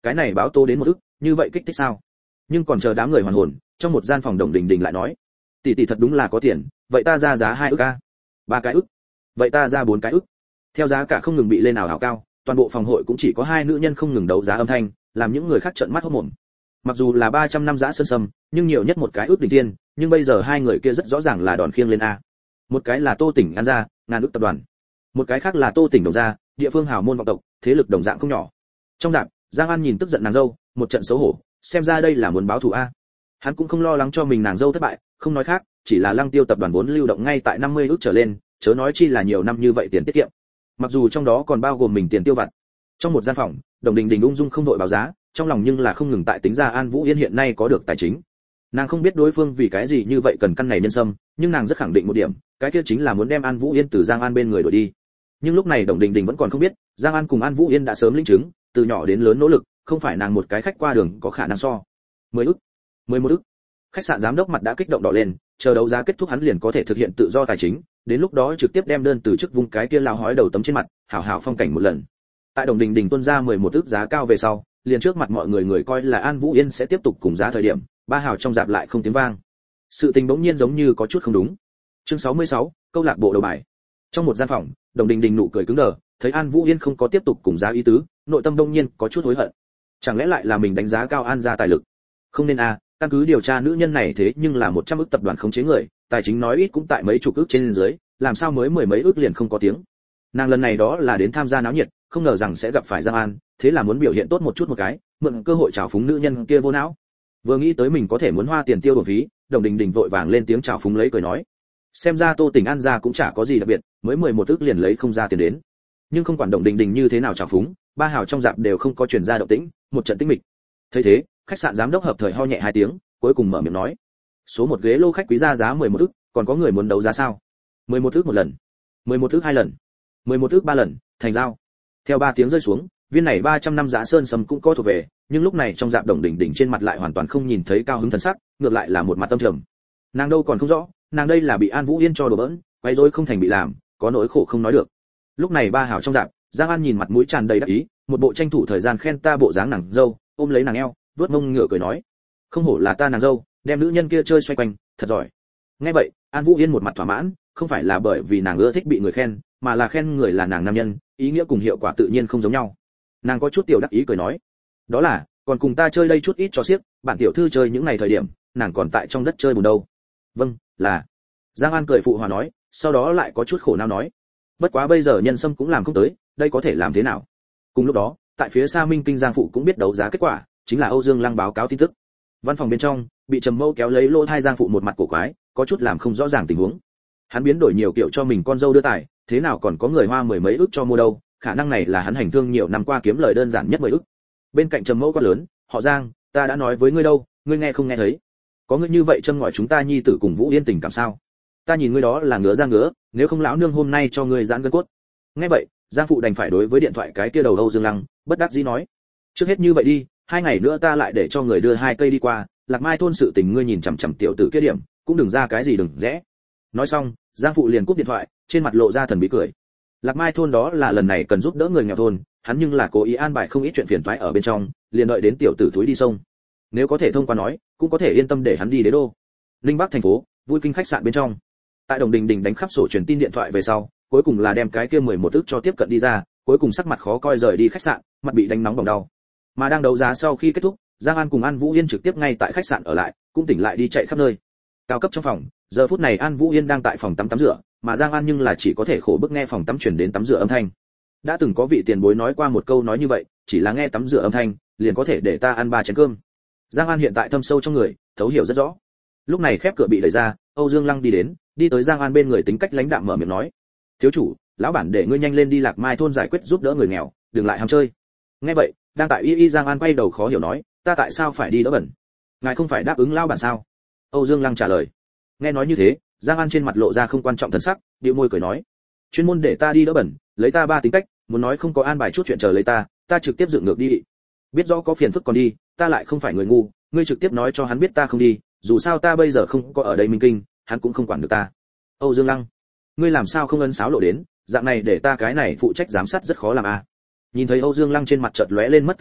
cái này báo tố đến 1 ức, như vậy kích thích sao? Nhưng còn chờ đám người hoàn hồn, trong một gian phòng Đồng Đình Đình lại nói, tỷ thật đúng là có tiền, vậy ta ra giá 2 ức a. 3 cái ức. Vậy ta ra 4 cái ức. Theo giá cả không ngừng bị lên ảo cao, toàn bộ phòng hội cũng chỉ có 2 nữ nhân không ngừng đấu giá âm thanh, làm những người khác trợn mắt hốt mồm. Mặc dù là 300 năm giá sơn sâm, nhưng nhiều nhất một cái ước đỉnh tiên, nhưng bây giờ hai người kia rất rõ ràng là đòn khiêng lên a. Một cái là Tô Tỉnh An gia, ngàn ước tập đoàn. Một cái khác là Tô Tỉnh Đồng gia, địa phương hào môn vọng tộc, thế lực đồng dạng không nhỏ. Trong rạp, Giang An nhìn tức giận nàng dâu, một trận xấu hổ, xem ra đây là muốn báo thù a. Hắn cũng không lo lắng cho mình nàng dâu thất bại, không nói khác, chỉ là Lăng Tiêu tập đoàn vốn lưu động ngay tại 50 ước trở lên, chớ nói chi là nhiều năm như vậy tiền tiết kiệm. Mặc dù trong đó còn bao gồm mình tiền tiêu vặt. Trong một gian phòng, Đồng Đình Đình ung dung không đội báo giá, trong lòng nhưng là không ngừng tại tính ra An Vũ Yên hiện nay có được tài chính. Nàng không biết đối phương vì cái gì như vậy cần căn này nhân sâm, nhưng nàng rất khẳng định một điểm, cái kia chính là muốn đem An Vũ Yên từ Giang An bên người đổi đi. Nhưng lúc này Đồng Đình Đình vẫn còn không biết, Giang An cùng An Vũ Yên đã sớm lĩnh chứng, từ nhỏ đến lớn nỗ lực, không phải nàng một cái khách qua đường có khả năng so. 10 ức, 11 ức. Khách sạn giám đốc mặt đã kích động đỏ lên, chờ đấu giá kết thúc hắn liền có thể thực hiện tự do tài chính, đến lúc đó trực tiếp đem đơn từ chức vung cái kia lao hói đầu tấm trên mặt, hảo hảo phong cảnh một lần. Tại Đồng Đình Đình tuân ra 11 ức giá cao về sau, liền trước mặt mọi người coi là An Vũ Yên sẽ tiếp tục cùng giá thời điểm, ba hào trong dạp lại không tiếng vang. Sự tình bỗng nhiên giống như có chút không đúng. Chương 66, câu lạc bộ đầu bài. Trong một gian phòng, Đồng Đình Đình nụ cười cứng đờ, thấy An Vũ Yên không có tiếp tục cùng giá ý tứ, nội tâm bỗng nhiên có chút hối hận. Chẳng lẽ lại là mình đánh giá cao An gia tài lực? Không nên a, căn cứ điều tra nữ nhân này thế nhưng là 100 ức tập đoàn khống chế người, tài chính nói ít cũng tại mấy chục ức trên dưới, làm sao mới mười mấy ức liền không có tiếng. Nàng lần này đó là đến tham gia náo nhiệt, không ngờ rằng sẽ gặp phải Giang An, thế là muốn biểu hiện tốt một chút một cái, mượn cơ hội trào phúng nữ nhân kia vô não. Vừa nghĩ tới mình có thể muốn hoa tiền tiêu bổng phí, Đồng Đình Đình vội vàng lên tiếng trào phúng lấy cười nói, xem ra Tô Tỉnh An gia cũng chả có gì đặc biệt, mới 11 ức liền lấy không ra tiền đến. Nhưng không quản Đồng Đình Đình như thế nào trào phúng, ba hào trong dạp đều không có truyền ra động tĩnh, một trận tĩnh mịch. Thấy thế, khách sạn giám đốc hợp thời ho nhẹ 2 tiếng, cuối cùng mở miệng nói, số một ghế lô khách quý ra giá 11 ức, còn có người muốn đấu giá sao? 11 ức một lần, 11 ức 2 lần, 11 ức 3 lần, thành giao. Theo 3 tiếng rơi xuống, viên này 300 năm giá sơn sâm cũng có thuộc về, nhưng lúc này trong dạp Đồng Đình Đình trên mặt lại hoàn toàn không nhìn thấy cao hứng thần sắc, ngược lại là một mặt tâm trầm. Nàng đâu còn không rõ, nàng đây là bị An Vũ Yên cho đùa bỡn, quấy rối không thành bị làm, có nỗi khổ không nói được. Lúc này ba hảo trong dạp, Giang An nhìn mặt mũi tràn đầy đắc ý, một bộ tranh thủ thời gian khen ta bộ dáng nàng dâu, ôm lấy nàng eo, vớt mông ngựa cười nói, không hổ là ta nàng dâu, đem nữ nhân kia chơi xoay quanh, thật giỏi. Nghe vậy, An Vũ Yên một mặt thỏa mãn, không phải là bởi vì nàng ưa thích bị người khen, mà là khen người là nàng nam nhân, ý nghĩa cùng hiệu quả tự nhiên không giống nhau. Nàng có chút tiểu đắc ý cười nói, đó là, còn cùng ta chơi đây chút ít cho xiếc, bản tiểu thư chơi những ngày thời điểm, nàng còn tại trong đất chơi bùn đâu. Vâng, là. Giang An cười phụ hòa nói, sau đó lại có chút khổ não nói, bất quá bây giờ nhân sâm cũng làm không tới, đây có thể làm thế nào? Cùng lúc đó, tại phía xa Minh Kinh Giang phụ cũng biết đấu giá kết quả, chính là Âu Dương Lăng báo cáo tin tức. Văn phòng bên trong, bị Trầm Mâu kéo lấy lô thai Giang phụ một mặt cổ quái, có chút làm không rõ ràng tình huống. Hắn biến đổi nhiều kiểu cho mình con dâu đưa tài, thế nào còn có người hoa mười mấy ức cho mua đâu, khả năng này là hắn hành thương nhiều năm qua kiếm lời đơn giản nhất 10 ức. Bên cạnh Trầm Mâu quát lớn, họ Giang, ta đã nói với ngươi đâu, ngươi nghe không nghe thấy? Có ngươi như vậy châm ngòi chúng ta nhi tử cùng Vũ Yên tình cảm sao? Ta nhìn ngươi đó là ngứa ra ngứa, nếu không lão nương hôm nay cho ngươi giãn gân cốt. Nghe vậy, Giang phụ đành phải đối với điện thoại cái kia đầu Âu Dương Lăng, bất đắc dĩ nói, trước hết như vậy đi, 2 ngày nữa ta lại để cho người đưa 2 cây đi qua, Lạc Mai thôn sự tình ngươi nhìn chằm chằm tiểu tử kia điểm, cũng đừng ra cái gì đừng rẽ. Nói xong, Giang phụ liền cúp điện thoại, trên mặt lộ ra thần bí cười. Lạc Mai thôn đó là lần này cần giúp đỡ người nghèo thôn, hắn nhưng là cố ý an bài không ít chuyện phiền toái ở bên trong, liền đợi đến tiểu tử thúi đi sông. Nếu có thể thông qua nói, cũng có thể yên tâm để hắn đi đế đô. Linh Bắc thành phố, Vui Kinh khách sạn bên trong. Tại Đồng Đình Đình đánh khắp sổ truyền tin điện thoại về sau, cuối cùng là đem cái kia 11 ức cho tiếp cận đi ra, cuối cùng sắc mặt khó coi rời đi khách sạn, mặt bị đánh nóng bỏng đau. Mà đang đấu giá sau khi kết thúc, Giang An cùng An Vũ Yên trực tiếp ngay tại khách sạn ở lại, cũng tỉnh lại đi chạy khắp nơi. Cao cấp trong phòng, giờ phút này An Vũ Yên đang tại phòng tắm rửa, mà Giang An nhưng là chỉ có thể khổ bức nghe phòng tắm truyền đến tắm rửa âm thanh. Đã từng có vị tiền bối nói qua một câu nói như vậy, chỉ là nghe tắm rửa âm thanh, liền có thể để ta ăn 3 chén cơm. Giang An hiện tại thâm sâu trong người, thấu hiểu rất rõ. Lúc này khép cửa bị đẩy ra, Âu Dương Lăng đi đến, đi tới Giang An bên người tính cách lãnh đạm mở miệng nói, thiếu chủ, lão bản để ngươi nhanh lên đi Lạc Mai thôn giải quyết giúp đỡ người nghèo, đừng lại ham chơi. Nghe vậy, đang tại y Giang An quay đầu khó hiểu nói, ta tại sao phải đi đỡ bẩn? Ngài không phải đáp ứng lão bản sao? Âu Dương Lăng trả lời. Nghe nói như thế, Giang An trên mặt lộ ra không quan trọng thần sắc, bĩu môi cười nói, chuyên môn để ta đi đỡ bẩn, lấy ta 3 tính cách, muốn nói không có an bài chút chuyện chờ lấy ta trực tiếp dựng ngược đi. Biết rõ có phiền phức còn đi, ta lại không phải người ngu, ngươi trực tiếp nói cho hắn biết ta không đi, dù sao ta bây giờ không có ở đây Minh Kinh, hắn cũng không quản được ta. Âu Dương Lăng, ngươi làm sao không ấn sáo lộ đến, dạng này để ta cái này phụ trách giám sát rất khó làm à? Nhìn thấy Âu Dương Lăng trên mặt chợt lóe lên mất tự nhiên,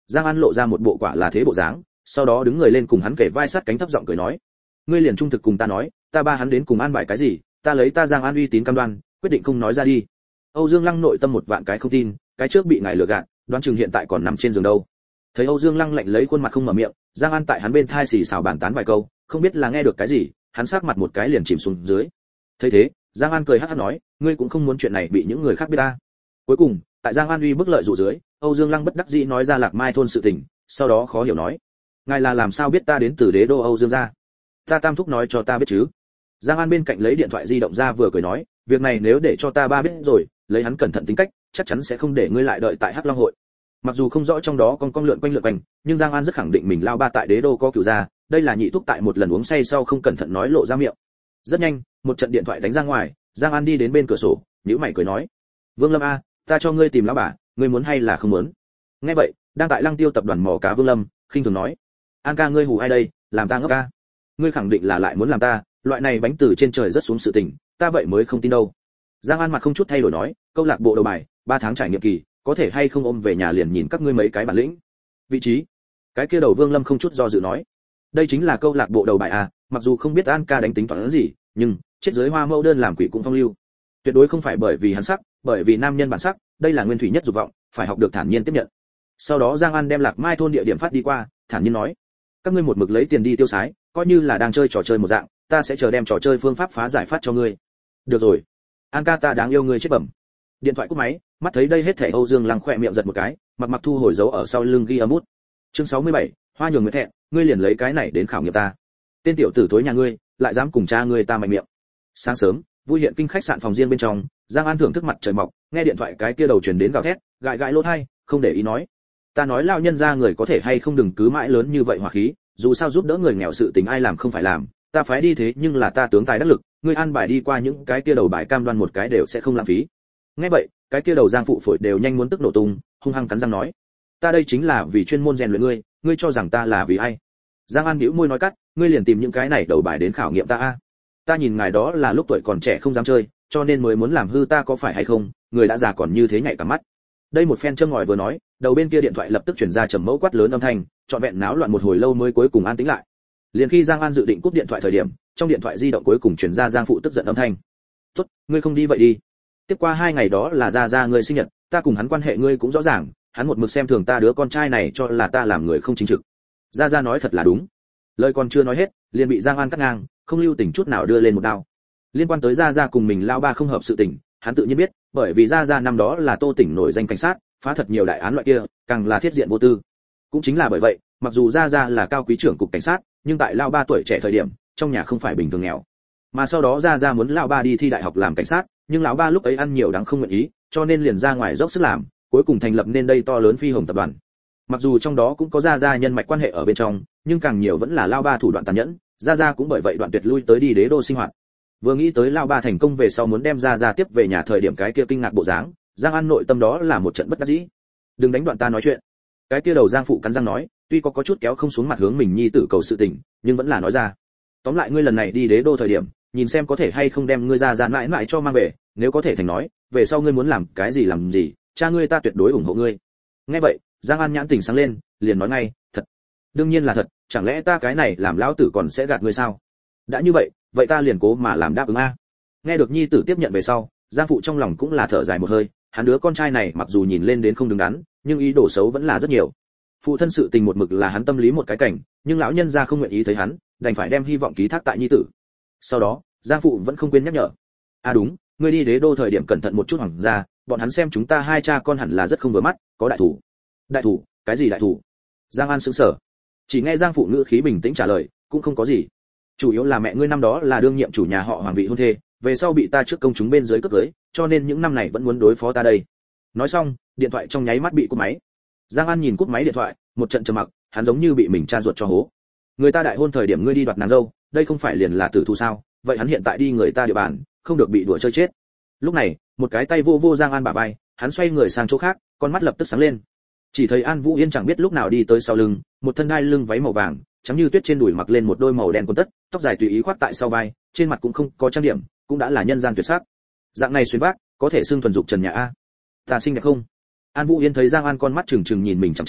Giang An lộ ra một bộ quả là thế bộ dáng, sau đó đứng người lên cùng hắn kể vai sát cánh thấp giọng cười nói: "Ngươi liền trung thực cùng ta nói, ta ba hắn đến cùng an bài cái gì, ta lấy ta Giang An uy tín cam đoan, quyết định không nói ra đi." Âu Dương Lăng nội tâm một vạn cái không tin, cái trước bị ngài lừa gạt, đoán chừng hiện tại còn nằm trên giường đâu. Thấy Âu Dương Lăng lạnh lấy khuôn mặt không mở miệng, Giang An tại hắn bên thai xì xào bàn tán vài câu, không biết là nghe được cái gì, hắn sắc mặt một cái liền chìm xuống dưới. Thấy thế, Giang An cười hắc hắc nói: "Ngươi cũng không muốn chuyện này bị những người khác biết ta." Cuối cùng, tại Giang An uy bức lợi dụ dưới, Âu Dương Lăng bất đắc dĩ nói ra Lạc Mai thôn sự tình, sau đó khó hiểu nói: "Ngài là làm sao biết ta đến từ đế đô Âu Dương gia?" "Ta Tam thúc nói cho ta biết chứ." Giang An bên cạnh lấy điện thoại di động ra vừa cười nói: "Việc này nếu để cho ta ba biết rồi, lấy hắn cẩn thận tính cách, chắc chắn sẽ không để ngươi lại đợi tại Hắc Long hội." Mặc dù không rõ trong đó con lượn quanh, nhưng Giang An rất khẳng định mình lao ba tại đế đô có cửu gia, đây là nhị thúc tại một lần uống say sau không cẩn thận nói lộ ra miệng. Rất nhanh, một trận điện thoại đánh ra ngoài, Giang An đi đến bên cửa sổ, nhíu mày cười nói: "Vương Lâm a, ta cho ngươi tìm lão bà, ngươi muốn hay là không muốn?" Nghe vậy, đang tại Lăng Tiêu tập đoàn mò cá Vương Lâm khinh thường nói: "An ca ngươi hù ai đây, làm ta ngốc ca? Ngươi khẳng định là lại muốn làm ta, loại này bánh từ trên trời rất xuống sự tình, ta vậy mới không tin đâu." Giang An mặt không chút thay đổi nói: "Câu lạc bộ đầu bài, 3 tháng trải nghiệm kỳ, có thể hay không ôm về nhà liền nhìn các ngươi mấy cái bản lĩnh." Vị trí? Cái kia đầu Vương Lâm không chút do dự nói: "Đây chính là câu lạc bộ đầu bài à, mặc dù không biết An ca đánh tính toán gì, nhưng chết giới hoa mẫu đơn làm quỷ cũng phong lưu. Tuyệt đối không phải bởi vì hắn sắc, bởi vì nam nhân bản sắc, đây là nguyên thủy nhất dục vọng, phải học được thản nhiên tiếp nhận." Sau đó Giang An đem Lạc Mai thôn địa điểm phát đi qua, thản nhiên nói: "Các ngươi một mực lấy tiền đi tiêu xái, coi như là đang chơi trò chơi một dạng, ta sẽ chờ đem trò chơi phương pháp phá giải phát cho ngươi." "Được rồi. An ca ta đáng yêu ngươi chết bẩm." Điện thoại cúp máy, mắt thấy đây hết thảy Âu Dương Lăng khỏe miệng giật một cái, mặc thu hồi dấu ở sau lưng ghi âm út. Chương 67, Hoa nhường người thẹn, ngươi liền lấy cái này đến khảo nghiệm ta. Tên tiểu tử thối nhà ngươi, lại dám cùng cha ngươi ta mạnh miệng. Sáng sớm, Vui Hiện Kinh khách sạn phòng riêng bên trong, Giang An thưởng thức mặt trời mọc, nghe điện thoại cái kia đầu truyền đến gào thét, gãi lỗ tai, không để ý nói: "Ta nói lão nhân gia người có thể hay không đừng cứ mãi lớn như vậy hỏa khí, dù sao giúp đỡ người nghèo sự tình ai làm không phải làm, ta phái đi thế nhưng là ta tướng tài đắc lực, ngươi an bài đi qua những cái kia đầu bài cam đoan một cái đều sẽ không lãng phí." Nghe vậy, cái kia đầu Giang phụ phổi đều nhanh muốn tức nổ tung, hung hăng cắn răng nói: "Ta đây chính là vì chuyên môn rèn luyện ngươi, ngươi cho rằng ta là vì ai?" Giang An bĩu môi nói cắt: "Ngươi liền tìm những cái này đầu bài đến khảo nghiệm ta a. Ta nhìn ngài đó là lúc tuổi còn trẻ không dám chơi, cho nên mới muốn làm hư ta có phải hay không, người đã già còn như thế nhạy cả mắt." Đây một phen châm ngòi vừa nói, đầu bên kia điện thoại lập tức truyền ra trầm mẫu quát lớn âm thanh, trọn vẹn náo loạn một hồi lâu mới cuối cùng an tĩnh lại. Liền khi Giang An dự định cúp điện thoại thời điểm, trong điện thoại di động cuối cùng truyền ra Giang phụ tức giận âm thanh: "Tốt, ngươi không đi vậy đi. Tiếp qua 2 ngày đó là ra ngươi sinh nhật, ta cùng hắn quan hệ ngươi cũng rõ ràng, hắn một mực xem thường ta đứa con trai này cho là ta làm người không chính trực." Ra nói thật là đúng. Lời còn chưa nói hết, liền bị Giang An cắt ngang, không lưu tình chút nào đưa lên một đao. Liên quan tới Ra cùng mình lao ba không hợp sự tình, hắn tự nhiên biết, bởi vì Ra năm đó là Tô tỉnh nổi danh cảnh sát, phá thật nhiều đại án loại kia, càng là thiết diện vô tư. Cũng chính là bởi vậy, mặc dù Ra là cao quý trưởng cục cảnh sát, nhưng tại lao ba tuổi trẻ thời điểm, trong nhà không phải bình thường nghèo. Mà sau đó Ra muốn lao ba đi thi đại học làm cảnh sát, nhưng lão ba lúc ấy ăn nhiều đáng không nguyện ý, cho nên liền ra ngoài dốc sức làm, cuối cùng thành lập nên đây to lớn Phi Hồng tập đoàn. Mặc dù trong đó cũng có Ra nhân mạch quan hệ ở bên trong, nhưng càng nhiều vẫn là lao ba thủ đoạn tàn nhẫn, Ra cũng bởi vậy đoạn tuyệt lui tới đi đế đô sinh hoạt. Vừa nghĩ tới lao ba thành công về sau muốn đem Ra tiếp về nhà thời điểm cái kia kinh ngạc bộ dáng, Giang An nội tâm đó là một trận bất đắc dĩ. "Đừng đánh đoạn ta nói chuyện." Cái kia đầu Giang phụ cắn răng nói, tuy có chút kéo không xuống mặt hướng mình nhi tử cầu sự tình, nhưng vẫn là nói ra: "Tóm lại ngươi lần này đi đế đô thời điểm, nhìn xem có thể hay không đem ngươi Ra mãi mãi cho mang về, nếu có thể thành nói, về sau ngươi muốn làm cái gì làm gì, cha ngươi ta tuyệt đối ủng hộ ngươi." Nghe vậy, Giang An nhãn tỉnh sáng lên, liền nói ngay: "Thật." "Đương nhiên là thật, chẳng lẽ ta cái này làm lão tử còn sẽ gạt ngươi sao? Đã như vậy, vậy ta liền cố mà làm đáp ứng a." Nghe được nhi tử tiếp nhận về sau, Giang phụ trong lòng cũng là thở dài một hơi, hắn đứa con trai này mặc dù nhìn lên đến không đứng đắn, nhưng ý đồ xấu vẫn là rất nhiều. Phụ thân sự tình một mực là hắn tâm lý một cái cảnh, nhưng lão nhân gia không nguyện ý thấy hắn, đành phải đem hy vọng ký thác tại nhi tử. Sau đó, Giang phụ vẫn không quên nhắc nhở: "À đúng, ngươi đi đế đô thời điểm cẩn thận một chút hoàng gia, bọn hắn xem chúng ta hai cha con hẳn là rất không vừa mắt, có đại thủ." "Đại thủ? Cái gì đại thủ?" Giang An sững sờ. Chỉ nghe Giang phụ ngữ khí bình tĩnh trả lời: "Cũng không có gì. Chủ yếu là mẹ ngươi năm đó là đương nhiệm chủ nhà họ Hoàng vị hôn thê, về sau bị ta trước công chúng bên dưới cướp cưới, cho nên những năm này vẫn muốn đối phó ta đây." Nói xong, điện thoại trong nháy mắt bị cúp máy. Giang An nhìn cúp máy điện thoại, một trận trầm mặc, hắn giống như bị mình cha ruột cho hố. Người ta đại hôn thời điểm ngươi đi đoạt nàng dâu, đây không phải liền là tử thù sao? Vậy hắn hiện tại đi người ta địa bàn, không được bị đùa chơi chết. Lúc này, một cái tay vô Giang An bả vai, hắn xoay người sang chỗ khác, con mắt lập tức sáng lên. Chỉ thấy An Vũ Yên chẳng biết lúc nào đi tới sau lưng, một thân đai lưng váy màu vàng, trắng như tuyết trên đùi mặc lên một đôi màu đen quần tất, tóc dài tùy ý khoác tại sau vai, trên mặt cũng không có trang điểm, cũng đã là nhân gian tuyệt sắc. Dạng này xuyên vác, có thể xưng thuần dục trần nhà a. Ta xinh đẹp không? An Vũ Yên thấy Giang An con mắt trừng trừng nhìn mình chằm chằm,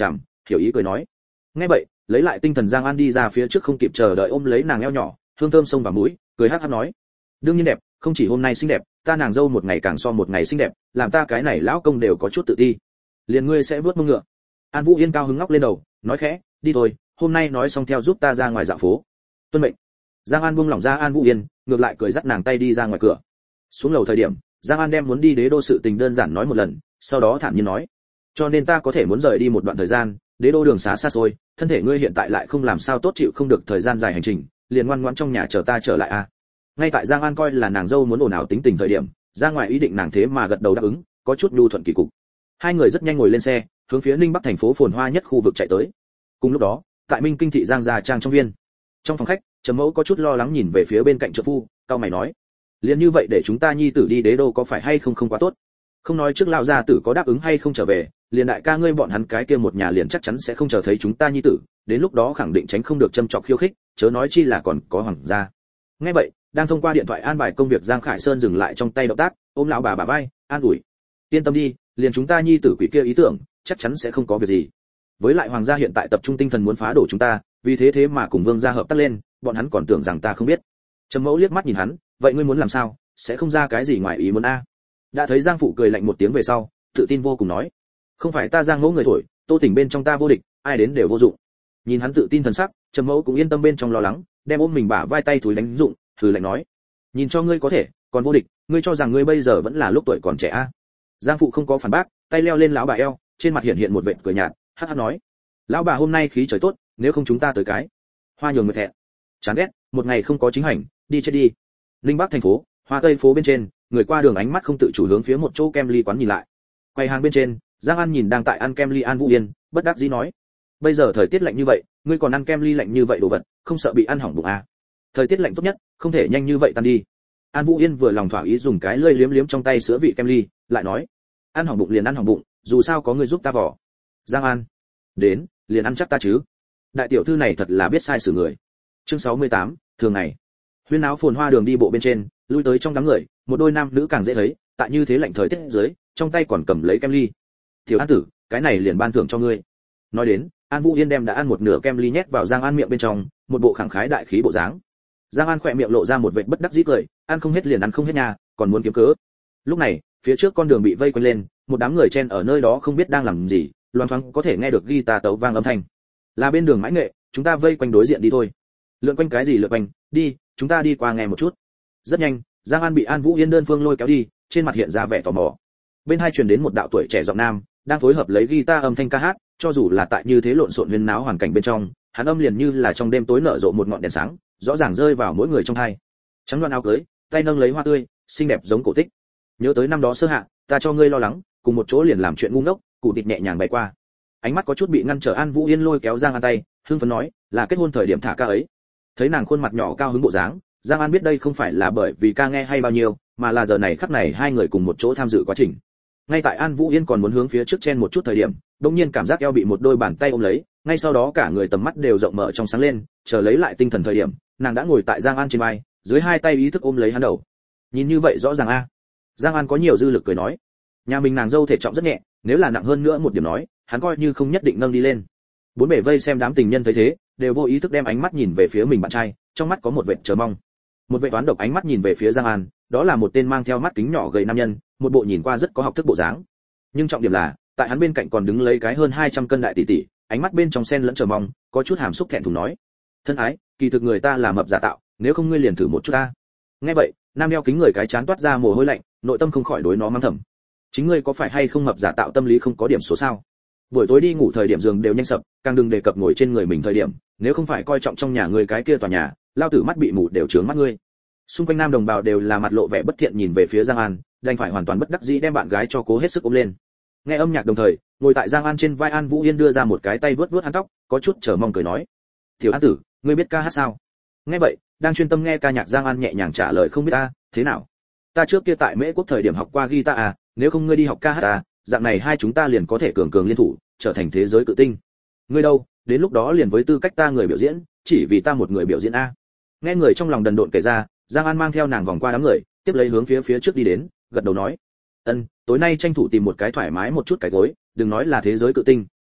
hiểu ý cười nói. Nghe vậy, lấy lại tinh thần Giang An đi ra phía trước không kịp chờ đợi ôm lấy nàng eo nhỏ, hương thơm xông vào mũi, cười hắc hắc nói: "Đương nhiên đẹp, không chỉ hôm nay xinh đẹp, ta nàng dâu một ngày càng so một ngày xinh đẹp, làm ta cái này lão công đều có chút tự ti. Liền ngươi sẽ vuốt mông ngựa." An Vũ Yên cao hứng ngóc lên đầu, nói khẽ: "Đi thôi, hôm nay nói xong theo giúp ta ra ngoài dạo phố." Tuân mệnh. Giang An buông lỏng ra An Vũ Yên, ngược lại cười dắt nàng tay đi ra ngoài cửa. Xuống lầu thời điểm, Giang An đem muốn đi Đế đô sự tình đơn giản nói một lần, sau đó thản nhiên nói: "Cho nên ta có thể muốn rời đi một đoạn thời gian, Đế đô đường xá xa xôi, thân thể ngươi hiện tại lại không làm sao tốt chịu không được thời gian dài hành trình, liền ngoan ngoãn trong nhà chờ ta trở lại a." Ngay tại Giang An coi là nàng dâu muốn ồn ào tính tình thời điểm, ra ngoài ý định nàng thế mà gật đầu đáp ứng, có chút nhu thuận kỳ cục. Hai người rất nhanh ngồi lên xe, hướng phía Ninh Bắc thành phố phồn hoa nhất khu vực chạy tới. Cùng lúc đó, tại Minh Kinh thị Giang gia trang trong viên, trong phòng khách, Trầm Mẫu có chút lo lắng nhìn về phía bên cạnh trợ phu, cao mày nói: "Liền như vậy để chúng ta nhi tử đi Đế đô có phải hay không không quá tốt? Không nói trước lão gia tử có đáp ứng hay không trở về, liền đại ca ngươi bọn hắn cái kia một nhà liền chắc chắn sẽ không chờ thấy chúng ta nhi tử, đến lúc đó khẳng định tránh không được châm chọc khiêu khích, chớ nói chi là còn có hoàng gia." Nghe vậy, đang thông qua điện thoại an bài công việc Giang Khải Sơn dừng lại trong tay động tác, ôm lão bà vai, an ủi: "Yên tâm đi, liền chúng ta nhi tử quỷ kia ý tưởng, chắc chắn sẽ không có việc gì. Với lại hoàng gia hiện tại tập trung tinh thần muốn phá đổ chúng ta, vì thế mà cùng Vương gia hợp tác lên, bọn hắn còn tưởng rằng ta không biết." Trầm Mẫu liếc mắt nhìn hắn: "Vậy ngươi muốn làm sao, sẽ không ra cái gì ngoài ý muốn a?" Đã thấy Giang phụ cười lạnh một tiếng về sau, tự tin vô cùng nói: "Không phải ta Giang Mẫu người thổi, Tô Tỉnh bên trong ta vô địch, ai đến đều vô dụng." Nhìn hắn tự tin thần sắc, Trầm Mẫu cũng yên tâm bên trong lo lắng, đem ôm mình bả vai tay túi đánh dụng, thử lạnh nói: "Nhìn cho ngươi có thể, còn vô địch, ngươi cho rằng ngươi bây giờ vẫn là lúc tuổi còn trẻ a?" Giang phụ không có phản bác, tay leo lên lão bà eo, trên mặt hiện một vệt cười nhạt, hắc hắc nói: "Lão bà hôm nay khí trời tốt, nếu không chúng ta tới cái hoa nhường người thẹn. Chán ghét, một ngày không có chính hành, đi chết đi." Linh Bắc thành phố, Hoa Tây phố bên trên, người qua đường ánh mắt không tự chủ hướng phía một chỗ kem ly quán nhìn lại. Quầy hàng bên trên, Giang An nhìn đang tại ăn kem ly An Vũ Yên, bất đắc dĩ nói: "Bây giờ thời tiết lạnh như vậy, ngươi còn ăn kem ly lạnh như vậy đồ vật, không sợ bị ăn hỏng bụng à? Thời tiết lạnh tốt nhất, không thể nhanh như vậy tan đi." An Vũ Yên vừa lòng thỏa ý dùng cái lưỡi liếm liếm trong tay sữa vị kem ly, lại nói: "Ăn hỏng bụng liền ăn hỏng bụng, dù sao có người giúp ta vỏ." Giang An: "Đến, liền ăn chắc ta chứ. Đại tiểu thư này thật là biết sai xử người." Chương 68, thường ngày. Huyên náo phồn hoa đường đi bộ bên trên, lui tới trong đám người, một đôi nam nữ càng dễ thấy, tại như thế lạnh thời tiết dưới, trong tay còn cầm lấy kem ly. "Tiểu An tử, cái này liền ban thưởng cho ngươi." Nói đến, An Vũ Yên đem đã ăn một nửa kem ly nhét vào Giang An miệng bên trong, một bộ khẳng khái đại khí bộ dáng. Giang An khỏe miệng lộ ra một vệt bất đắc dĩ cười, ăn không hết liền ăn không hết nha, còn muốn kiếm cớ. Lúc này, phía trước con đường bị vây quanh lên, một đám người chen ở nơi đó không biết đang làm gì, loang thoáng có thể nghe được guitar tấu vang âm thanh. Là bên đường mãi nghệ, chúng ta vây quanh đối diện đi thôi. Lượn quanh cái gì lượn quanh, đi, chúng ta đi qua nghe một chút. Rất nhanh, Giang An bị An Vũ Yên đơn phương lôi kéo đi, trên mặt hiện ra vẻ tò mò. Bên hai truyền đến một đạo tuổi trẻ giọng nam, đang phối hợp lấy guitar âm thanh ca hát, cho dù là tại như thế lộn xộn huyên náo hoàn cảnh bên trong, hắn âm liền như là trong đêm tối nở rộ một ngọn đèn sáng, rõ ràng rơi vào mỗi người trong hai. Trắng loan áo cưới, tay nâng lấy hoa tươi, xinh đẹp giống cổ tích. Nhớ tới năm đó sơ hạ, ta cho ngươi lo lắng, cùng một chỗ liền làm chuyện ngu ngốc, cụ thịt nhẹ nhàng bay qua. Ánh mắt có chút bị ngăn trở An Vũ Yên lôi kéo Giang An tay, hưng phấn nói, là kết hôn thời điểm thả ca ấy. Thấy nàng khuôn mặt nhỏ cao hứng bộ dáng, Giang An biết đây không phải là bởi vì ca nghe hay bao nhiêu, mà là giờ này khắc này hai người cùng một chỗ tham dự quá trình. Ngay tại An Vũ Yên còn muốn hướng phía trước chen một chút thời điểm, đột nhiên cảm giác eo bị một đôi bàn tay ôm lấy, ngay sau đó cả người tầm mắt đều rộng mở trong sáng lên, chờ lấy lại tinh thần thời điểm, nàng đã ngồi tại Giang An trên vai, dưới hai tay ý thức ôm lấy hắn đầu. Nhìn như vậy rõ ràng a. Giang An có nhiều dư lực cười nói, nhà mình nàng dâu thể trọng rất nhẹ, nếu là nặng hơn nữa một điểm nói, hắn coi như không nhất định nâng đi lên. Bốn bề vây xem đám tình nhân thấy thế, đều vô ý thức đem ánh mắt nhìn về phía mình bạn trai, trong mắt có một vệt chờ mong. Một vệt toán độc ánh mắt nhìn về phía Giang An, đó là một tên mang theo mắt kính nhỏ gầy nam nhân, một bộ nhìn qua rất có học thức bộ dáng. Nhưng trọng điểm là, tại hắn bên cạnh còn đứng lấy cái hơn 200 cân đại tỷ tỷ, ánh mắt bên trong xen lẫn chờ mong, có chút hàm xúc thẹn thùng nói, thân ái, kỳ thực người ta là mập giả tạo, nếu không ngươi liền thử một chút ta. Nghe vậy, nam đeo kính người cái chán toát ra mồ hôi lạnh, nội tâm không khỏi đối nó mang thầm, chính ngươi có phải hay không mập giả tạo tâm lý không có điểm số sao? Buổi tối đi ngủ thời điểm giường đều nhanh sập, càng đừng đề cập ngồi trên người mình thời điểm, nếu không phải coi trọng trong nhà người cái kia tòa nhà, lao tử mắt bị mù đều trướng mắt ngươi. Xung quanh nam đồng bào đều là mặt lộ vẻ bất thiện nhìn về phía Giang An, đành phải hoàn toàn bất đắc dĩ đem bạn gái cho cố hết sức ôm lên. Nghe âm nhạc đồng thời, ngồi tại Giang An trên vai An Vũ Yên đưa ra một cái tay vuốt vuốt hắn tóc, có chút chờ mong cười nói, tiểu An tử, ngươi biết ca hát sao? Nghe vậy, đang chuyên tâm nghe ca nhạc Giang An nhẹ nhàng trả lời, không biết ta, thế nào? Ta trước kia tại Mễ Quốc thời điểm học qua guitar à, nếu không ngươi đi học ca hát à, dạng này hai chúng ta liền có thể cường cường liên thủ, trở thành thế giới cự tinh. Ngươi đâu, đến lúc đó liền với tư cách ta người biểu diễn, chỉ vì ta một người biểu diễn a. Nghe người trong lòng đần độn kể ra, Giang An mang theo nàng vòng qua đám người, tiếp lấy hướng phía trước đi đến, gật đầu nói, tối nay tranh thủ tìm một cái thoải mái một chút cái gối, đừng nói là thế giới cự tinh,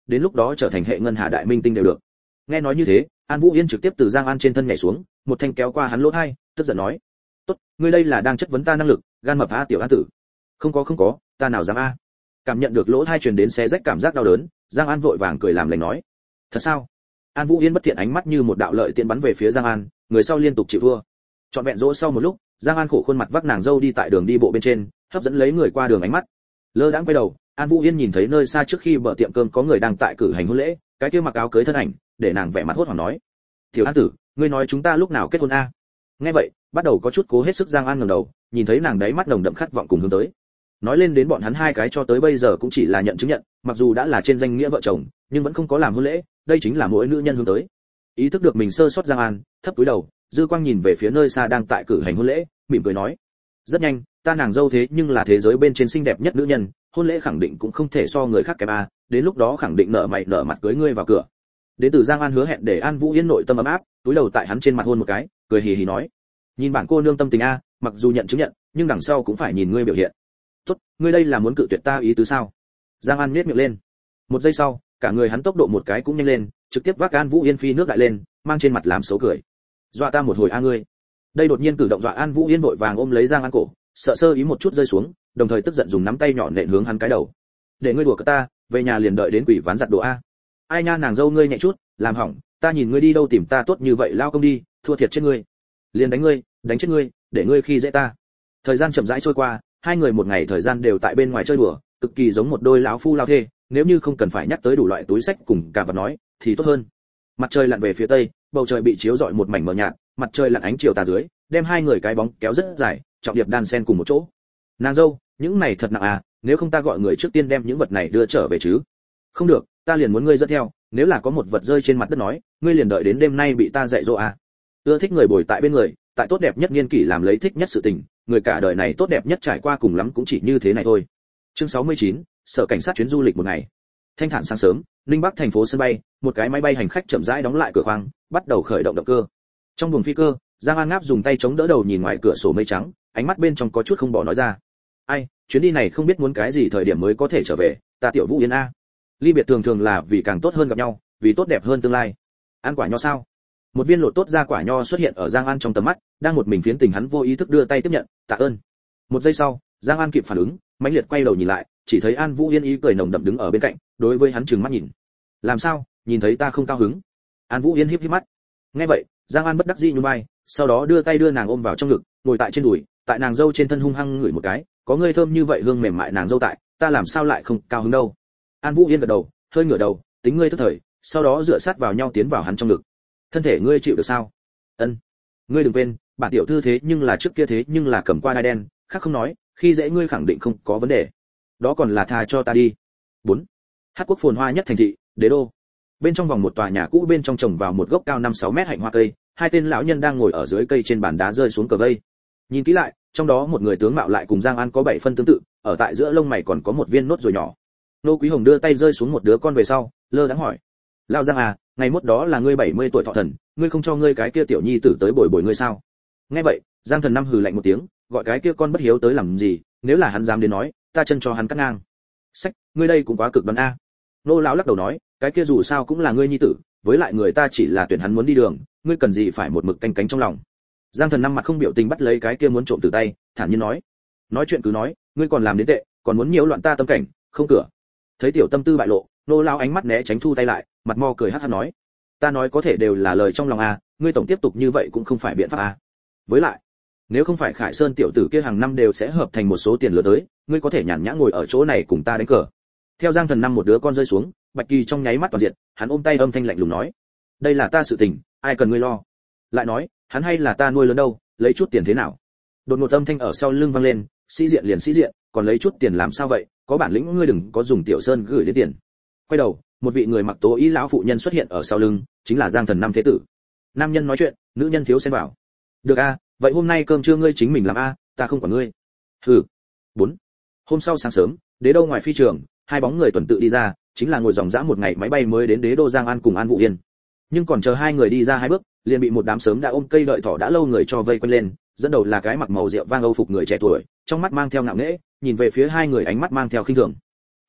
đến lúc đó trở thành hệ ngân hà đại minh tinh đều được. Nghe nói như thế, An Vũ Yên trực tiếp từ Giang An trên thân nhảy xuống, một thanh kéo qua hắn lỗ tai, tức giận nói: "Tốt, ngươi đây là đang chất vấn ta năng lực, gan mập a tiểu An tử." Không có, ta nào dám a." Cảm nhận được lỗ tai truyền đến xé rách cảm giác đau đớn, Giang An vội vàng cười làm lành nói: "Thật sao?" An Vũ Yên bất thiện ánh mắt như một đạo lợi tiện bắn về phía Giang An, người sau liên tục chịu thua. Trọn vẹn dỗ sau một lúc, Giang An khổ khuôn mặt vác nàng dâu đi tại đường đi bộ bên trên, hấp dẫn lấy người qua đường ánh mắt. Lơ đãng quay đầu, An Vũ Yên nhìn thấy nơi xa trước khi bờ tiệm cơm có người đang tại cử hành hôn lễ, cái kia mặc áo cưới thân ảnh, để nàng vẻ mặt hốt hoảng nói: "Tiểu An tử, ngươi nói chúng ta lúc nào kết hôn a?" Nghe vậy, bắt đầu có chút cố hết sức Giang An ngẩng đầu, nhìn thấy nàng đáy mắt nồng đậm khát vọng cùng hướng tới. Nói lên đến bọn hắn hai cái cho tới bây giờ cũng chỉ là nhận chứng nhận, mặc dù đã là trên danh nghĩa vợ chồng, nhưng vẫn không có làm hôn lễ, đây chính là mỗi nữ nhân hướng tới. Ý thức được mình sơ sót Giang An, thấp cúi đầu, dư quang nhìn về phía nơi xa đang tại cử hành hôn lễ, mỉm cười nói: "Rất nhanh, ta nàng dâu thế nhưng là thế giới bên trên xinh đẹp nhất nữ nhân, hôn lễ khẳng định cũng không thể so người khác kém a, đến lúc đó khẳng định nở mày nở mặt cưới ngươi vào cửa." Đến từ Giang An hứa hẹn để An Vũ Yên nội tâm ấm áp, túi đầu tại hắn trên mặt hôn một cái, cười hì hì nói: "Nhìn bản cô nương tâm tình a, mặc dù nhận chứng nhận, nhưng đằng sau cũng phải nhìn ngươi biểu hiện." "Tốt, ngươi đây là muốn cự tuyệt ta ý tứ sao?" Giang An nhếch miệng lên. Một giây sau, cả người hắn tốc độ một cái cũng nhanh lên, trực tiếp vác An Vũ Yên phi nước đại lên, mang trên mặt làm xấu cười. "Dọa ta một hồi a ngươi." Đây đột nhiên cử động dọa An Vũ Yên vội vàng ôm lấy Giang An cổ, sợ sơ ý một chút rơi xuống, đồng thời tức giận dùng nắm tay nhỏ nện hướng hắn cái đầu. "Để ngươi đùa cợt ta, về nhà liền đợi đến quỷ ván giặt đồ a." "Ai nha nàng dâu ngươi nhẹ chút, làm hỏng, ta nhìn ngươi đi đâu tìm ta tốt như vậy lao công đi, thua thiệt chết ngươi. Liền đánh ngươi, đánh chết ngươi, để ngươi khi dễ ta." Thời gian chậm rãi trôi qua, hai người một ngày thời gian đều tại bên ngoài chơi đùa, cực kỳ giống một đôi lão phu lao thê, nếu như không cần phải nhắc tới đủ loại túi xách cùng cả vật nói, thì tốt hơn. Mặt trời lặn về phía tây, bầu trời bị chiếu rọi một mảnh mờ nhạt, mặt trời lặn ánh chiều tà dưới, đem hai người cái bóng kéo rất dài, trọng điệp đan xen cùng một chỗ. "Nàng dâu, những này thật nặng à, nếu không ta gọi người trước tiên đem những vật này đưa trở về chứ." "Không được, ta liền muốn ngươi dẫn theo, nếu là có một vật rơi trên mặt đất nói, ngươi liền đợi đến đêm nay bị ta dạy dỗ à." Ưa thích người bồi tại bên người, tại tốt đẹp nhất niên kỷ làm lấy thích nhất sự tình, người cả đời này tốt đẹp nhất trải qua cùng lắm cũng chỉ như thế này thôi. Chương 69, sở cảnh sát chuyến du lịch một ngày. Thanh thản sáng sớm, Ninh Bắc thành phố sân bay, một cái máy bay hành khách chậm rãi đóng lại cửa khoang, bắt đầu khởi động động cơ. Trong buồng phi cơ, Giang An Ngáp dùng tay chống đỡ đầu nhìn ngoài cửa sổ mây trắng, ánh mắt bên trong có chút không bỏ nói ra: "Ai, chuyến đi này không biết muốn cái gì thời điểm mới có thể trở về, ta Tiểu Vũ Yên a." Ly biệt thường thường là vì càng tốt hơn gặp nhau, vì tốt đẹp hơn tương lai. Ăn quả nho sao? Một viên lột tốt ra quả nho xuất hiện ở Giang An trong tầm mắt, đang một mình phiến tình hắn vô ý thức đưa tay tiếp nhận, "Tạ ơn." Một giây sau, Giang An kịp phản ứng, mãnh liệt quay đầu nhìn lại, chỉ thấy An Vũ Yên ý cười nồng đậm đứng ở bên cạnh, đối với hắn trừng mắt nhìn. "Làm sao, nhìn thấy ta không cao hứng?" An Vũ Yên híp híp mắt. Nghe vậy, Giang An bất đắc dĩ nhún vai, sau đó đưa tay đưa nàng ôm vào trong ngực, ngồi tại trên đùi, tại nàng dâu trên thân hung hăng ngửi một cái, "Có ngươi thơm như vậy hương mềm mại nàng dâu tại, ta làm sao lại không cao hứng đâu." An Vũ Yên gật đầu, hơi ngửa đầu, tính ngươi thất thời, sau đó dựa sát vào nhau tiến vào hắn trong ngực. "Thân thể ngươi chịu được sao?" "Ân." "Ngươi đừng quên, bản tiểu thư thế nhưng là trước kia thế nhưng là cầm qua đai đen, khác không nói, khi dễ ngươi khẳng định không có vấn đề. Đó còn là tha cho ta đi." 4. Hát quốc phồn hoa nhất thành thị, Đế đô. Bên trong vòng một tòa nhà cũ bên trong trồng vào một gốc cao 5-6 mét hạnh hoa cây, hai tên lão nhân đang ngồi ở dưới cây trên bàn đá rơi xuống cờ vây. Nhìn kỹ lại, trong đó một người tướng mạo lại cùng Giang An có 7 phân tương tự, ở tại giữa lông mày còn có một viên nốt ruồi nhỏ. Nô Quý Hồng đưa tay rơi xuống một đứa con về sau, lơ đãng hỏi: "Lão Giang à, ngày mốt đó là ngươi 70 tuổi thọ thần, ngươi không cho ngươi cái kia tiểu nhi tử tới bồi bồi ngươi sao?" Nghe vậy, Giang Thần Năm hừ lạnh một tiếng, gọi cái kia con bất hiếu tới làm gì, nếu là hắn dám đến nói, ta chân cho hắn cắt ngang. "Sách, ngươi đây cũng quá cực đoan a." Nô lão lắc đầu nói, "Cái kia dù sao cũng là ngươi nhi tử, với lại người ta chỉ là tuyển hắn muốn đi đường, ngươi cần gì phải một mực canh cánh trong lòng." Giang Thần Năm mặt không biểu tình bắt lấy cái kia muốn trộm từ tay, thản nhiên nói: "Nói chuyện cứ nói, ngươi còn làm đến tệ, còn muốn nhiễu loạn ta tâm cảnh, không cửa." Thấy tiểu tâm tư bại lộ, nô lão ánh mắt né tránh thu tay lại, mặt mo cười hắc hắc nói: "Ta nói có thể đều là lời trong lòng a, ngươi tổng tiếp tục như vậy cũng không phải biện pháp a. Với lại, nếu không phải Khải Sơn tiểu tử kia hàng năm đều sẽ hợp thành một số tiền lớn tới, ngươi có thể nhàn nhã ngồi ở chỗ này cùng ta đánh cờ." Theo Giang Thần Năm một đứa con rơi xuống, Bạch Kỳ trong nháy mắt toàn diện, hắn ôm tay âm thanh lạnh lùng nói: "Đây là ta sự tình, ai cần ngươi lo." Lại nói, hắn hay là ta nuôi lớn đâu, lấy chút tiền thế nào? Đột ngột âm thanh ở sau lưng vang lên, sĩ diện liền sĩ diện, còn lấy chút tiền làm sao vậy, có bản lĩnh ngươi đừng có dùng Tiểu Sơn gửi đến tiền. Quay đầu, một vị người mặc tố y lão phụ nhân xuất hiện ở sau lưng, chính là Giang Thần Năm thế tử. Nam nhân nói chuyện, nữ nhân thiếu xen vào. "Được a, vậy hôm nay cơm trưa ngươi chính mình làm a, ta không quản ngươi." Hừ. 4. Hôm sau sáng sớm, Đế đô ngoài phi trường, hai bóng người tuần tự đi ra, chính là ngồi dòng dã một ngày máy bay mới đến Đế đô Giang An cùng An Vũ Yên. Nhưng còn chờ hai người đi ra hai bước, liền bị một đám sớm đã ôm cây đợi thỏ đã lâu người cho vây quanh lên, dẫn đầu là cái mặc màu rượu vang Âu phục người trẻ tuổi, trong mắt mang theo ngạo nghễ, nhìn về phía hai người ánh mắt mang theo khinh thường.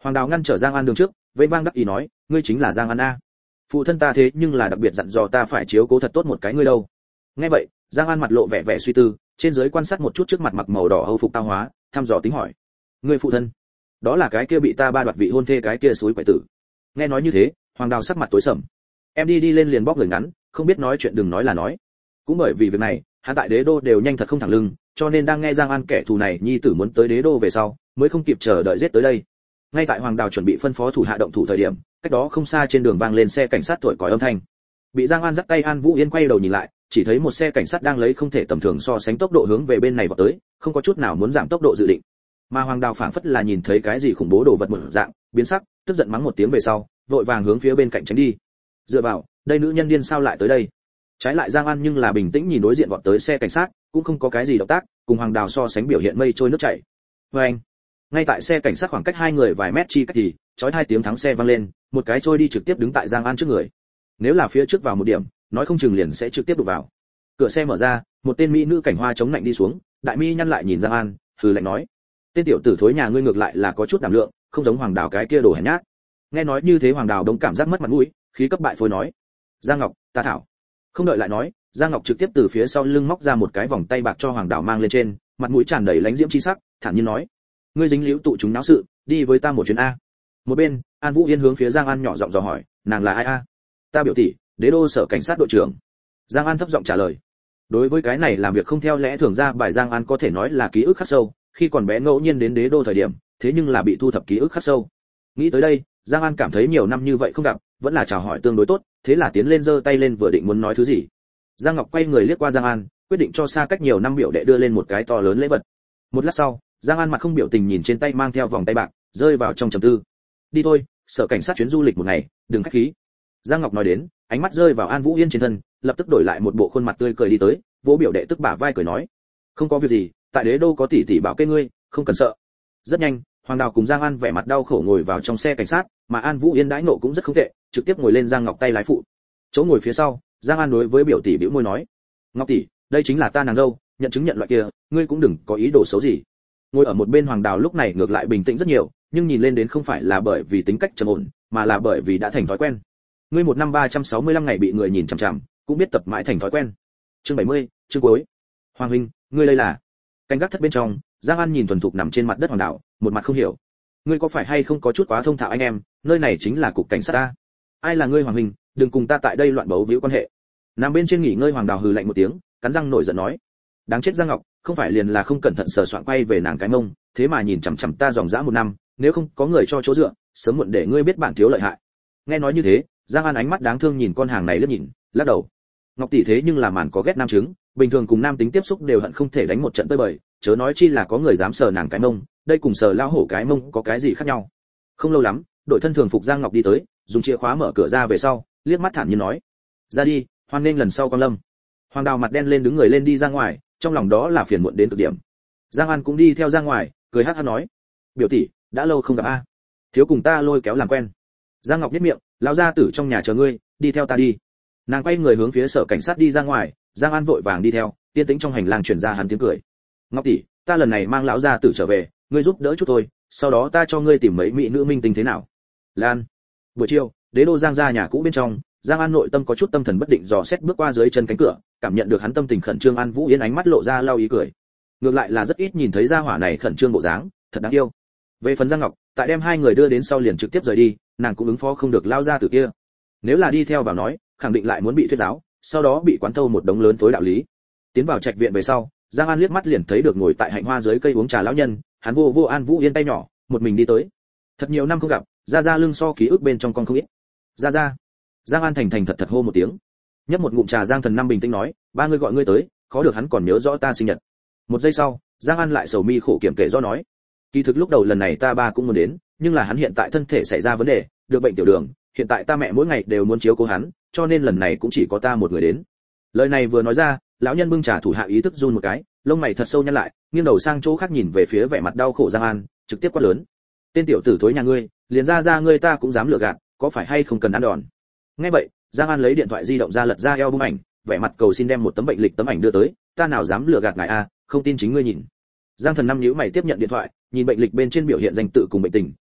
Hoàng Đào ngăn trở Giang An đường trước, vẫy vang đắc ý nói, ngươi chính là Giang An a. Phụ thân ta thế nhưng là đặc biệt dặn dò ta phải chiếu cố thật tốt một cái ngươi đâu. Nghe vậy, Giang An mặt lộ vẻ vẻ suy tư, trên dưới quan sát một chút trước mặt mặc màu đỏ hầu phục tao hóa, thăm dò tính hỏi, ngươi phụ thân? Đó là cái kia bị ta ba đoạt vị hôn thê cái kia suối quậy tử. Nghe nói như thế, Hoàng Đào sắc mặt tối sầm. Em đi lên liền bóp người ngắn, không biết nói chuyện đừng nói là nói. Cũng bởi vì việc này, hắn tại đế đô đều nhanh thật không thẳng lưng, cho nên đang nghe Giang An kẻ thù này nhi tử muốn tới đế đô về sau, mới không kịp chờ đợi giết tới đây. Ngay tại Hoàng Đào chuẩn bị phân phó thủ hạ động thủ thời điểm, cách đó không xa trên đường vang lên xe cảnh sát thổi còi âm thanh. Bị Giang An dắt tay An Vũ Yên quay đầu nhìn lại, chỉ thấy một xe cảnh sát đang lấy không thể tầm thường so sánh tốc độ hướng về bên này vọt tới, không có chút nào muốn giảm tốc độ dự định. Mà Hoàng Đào phảng phất là nhìn thấy cái gì khủng bố đồ vật một dạng, biến sắc, tức giận mắng một tiếng về sau, vội vàng hướng phía bên cạnh tránh đi. Dựa vào, đây nữ nhân điên sao lại tới đây? Trái lại Giang An nhưng là bình tĩnh nhìn đối diện vọt tới xe cảnh sát, cũng không có cái gì động tác, cùng Hoàng Đào so sánh biểu hiện mây trôi nước chảy. Anh, ngay tại xe cảnh sát khoảng cách hai người vài mét chi cách thì, chói hai tiếng thắng xe vang lên, một cái trôi đi trực tiếp đứng tại Giang An trước người. Nếu là phía trước vào một điểm, nói không chừng liền sẽ trực tiếp đụng vào. Cửa xe mở ra, một tên mỹ nữ cảnh hoa chống lạnh đi xuống, đại mi nhăn lại nhìn Giang An, hừ lạnh nói, tên tiểu tử thối nhà ngươi ngược lại là có chút đảm lượng, không giống Hoàng Đào cái kia đồ hèn nhát. Nghe nói như thế Hoàng Đào đống cảm giác mất mặt mũi, khí cấp bại phôi nói, Giang Ngọc, ta thảo. Không đợi lại nói, Giang Ngọc trực tiếp từ phía sau lưng móc ra một cái vòng tay bạc cho Hoàng Đào mang lên trên, mặt mũi tràn đầy lãnh diễm chi sắc, thản nhiên nói, ngươi dính liễu tụ chúng náo sự, đi với ta một chuyến a. Một bên, An Vũ Yên hướng phía Giang An nhỏ giọng dò hỏi, nàng là ai a? Ta biểu tỷ, đế đô sở cảnh sát đội trưởng. Giang An thấp giọng trả lời. Đối với cái này làm việc không theo lẽ thường ra bài Giang An có thể nói là ký ức khắc sâu, khi còn bé ngẫu nhiên đến đế đô thời điểm, thế nhưng là bị thu thập ký ức khắc sâu. Nghĩ tới đây, Giang An cảm thấy nhiều năm như vậy không gặp, vẫn là chào hỏi tương đối tốt, thế là tiến lên giơ tay lên vừa định muốn nói thứ gì. Giang Ngọc quay người liếc qua Giang An, quyết định cho xa cách nhiều năm biểu đệ đưa lên một cái to lớn lễ vật. Một lát sau, Giang An mặt không biểu tình nhìn trên tay mang theo vòng tay bạc, rơi vào trong trầm tư. Đi thôi, sở cảnh sát chuyến du lịch một ngày, đừng khách khí. Giang Ngọc nói đến, ánh mắt rơi vào An Vũ Yên trên thân, lập tức đổi lại một bộ khuôn mặt tươi cười đi tới, vỗ biểu đệ tức bả vai cười nói, không có việc gì, tại đế đô có tỷ tỷ bảo kê ngươi, không cần sợ. Rất nhanh, Hoàng Đào cùng Giang An vẻ mặt đau khổ ngồi vào trong xe cảnh sát, mà An Vũ Yên đãi nộ cũng rất không tệ, trực tiếp ngồi lên Giang Ngọc tay lái phụ. Chỗ ngồi phía sau, Giang An đối với biểu tỷ bĩu môi nói, Ngọc tỷ, đây chính là ta nàng dâu, nhận chứng nhận loại kia, ngươi cũng đừng có ý đồ xấu gì. Ngồi ở một bên Hoàng Đào lúc này ngược lại bình tĩnh rất nhiều, nhưng nhìn lên đến không phải là bởi vì tính cách trầm ổn, mà là bởi vì đã thành thói quen. Ngươi một năm 365 ngày bị người nhìn chằm chằm, cũng biết tập mãi thành thói quen. Chương 70, chương cuối. Hoàng huynh, ngươi đây là? Canh gác thất bên trong, Giang An nhìn thuần thục nằm trên mặt đất Hoàng Đào, một mặt không hiểu. Ngươi có phải hay không có chút quá thông thạo anh em, nơi này chính là cục cảnh sát ta. Ai là ngươi Hoàng huynh, đừng cùng ta tại đây loạn bấu víu quan hệ. Nằm bên trên nghỉ ngơi Hoàng Đào hừ lạnh một tiếng, cắn răng nổi giận nói, đáng chết Giang Ngọc, không phải liền là không cẩn thận sờ soạn quay về nàng cái mông, thế mà nhìn chằm chằm ta dòng dã một năm, nếu không có người cho chỗ dựa, sớm muộn để ngươi biết bản thiếu lợi hại. Nghe nói như thế, Giang An ánh mắt đáng thương nhìn con hàng này liếc nhìn, lắc đầu. Ngọc tỷ thế nhưng là màn có ghét nam chứng, bình thường cùng nam tính tiếp xúc đều hận không thể đánh một trận tơi bời, chớ nói chi là có người dám sờ nàng cái mông, đây cùng sờ lao hổ cái mông có cái gì khác nhau. Không lâu lắm, đội thân thường phục Giang Ngọc đi tới, dùng chìa khóa mở cửa ra về sau, liếc mắt thản nhiên nói, ra đi, hoan nên lần sau con lâm. Hoàng Đào mặt đen lên đứng người lên đi ra ngoài, trong lòng đó là phiền muộn đến cực điểm. Giang An cũng đi theo ra ngoài, cười hắc hắc nói, biểu tỷ, đã lâu không gặp a, thiếu cùng ta lôi kéo làm quen. Giang Ngọc nhếch miệng, lão gia tử trong nhà chờ ngươi, đi theo ta đi. Nàng quay người hướng phía sở cảnh sát đi ra ngoài, Giang An vội vàng đi theo, yên tĩnh trong hành lang truyền ra hắn tiếng cười. Ngọc tỷ, ta lần này mang lão gia tử trở về, ngươi giúp đỡ chút thôi, sau đó ta cho ngươi tìm mấy mỹ nữ minh tinh thế nào? Lan. Buổi chiều, đế đô Giang gia nhà cũ bên trong, Giang An nội tâm có chút tâm thần bất định dò xét bước qua dưới chân cánh cửa, cảm nhận được hắn tâm tình khẩn trương, An Vũ Yên ánh mắt lộ ra lau ý cười. Ngược lại là rất ít nhìn thấy gia hỏa này khẩn trương bộ dáng, thật đáng yêu. Về phần Giang Ngọc, tại đem hai người đưa đến sau liền trực tiếp rời đi, nàng cũng ứng phó không được lao ra từ kia. Nếu là đi theo vào nói, khẳng định lại muốn bị thuyết giáo, sau đó bị quán thâu một đống lớn tối đạo lý. Tiến vào trạch viện về sau, Giang An liếc mắt liền thấy được ngồi tại hạnh hoa dưới cây uống trà lão nhân, hắn vô An Vũ Yên tay nhỏ, một mình đi tới. Thật nhiều năm không gặp, ra lưng so ký ức bên trong con không ít. Ra. Giang An thành thật hô một tiếng. Nhấp một ngụm trà Giang Thần Năm bình tĩnh nói, ba người gọi ngươi tới, khó được hắn còn nhớ rõ ta sinh nhật. Một giây sau, Giang An lại sầu mi khổ kiểm kể rõ nói, kỳ thực lúc đầu lần này ta ba cũng muốn đến, nhưng là hắn hiện tại thân thể xảy ra vấn đề, được bệnh tiểu đường, hiện tại ta mẹ mỗi ngày đều muốn chiếu cố hắn, cho nên lần này cũng chỉ có ta một người đến. Lời này vừa nói ra, lão nhân bưng trà thủ hạ ý thức run một cái, lông mày thật sâu nhăn lại, nghiêng đầu sang chỗ khác nhìn về phía vẻ mặt đau khổ Giang An, trực tiếp quát lớn, tên tiểu tử thối nhà ngươi, liền ra ngươi ta cũng dám lừa gạt, có phải hay không cần ăn đòn? Nghe vậy, Giang An lấy điện thoại di động ra lật ra eo bung ảnh, vẻ mặt cầu xin đem một tấm bệnh lịch tấm ảnh đưa tới, ta nào dám lừa gạt ngài a, không tin chính ngươi nhìn. Giang Thần Năm nhíu mày tiếp nhận điện thoại, nhìn bệnh lịch bên trên biểu hiện danh tự cùng bệnh tình,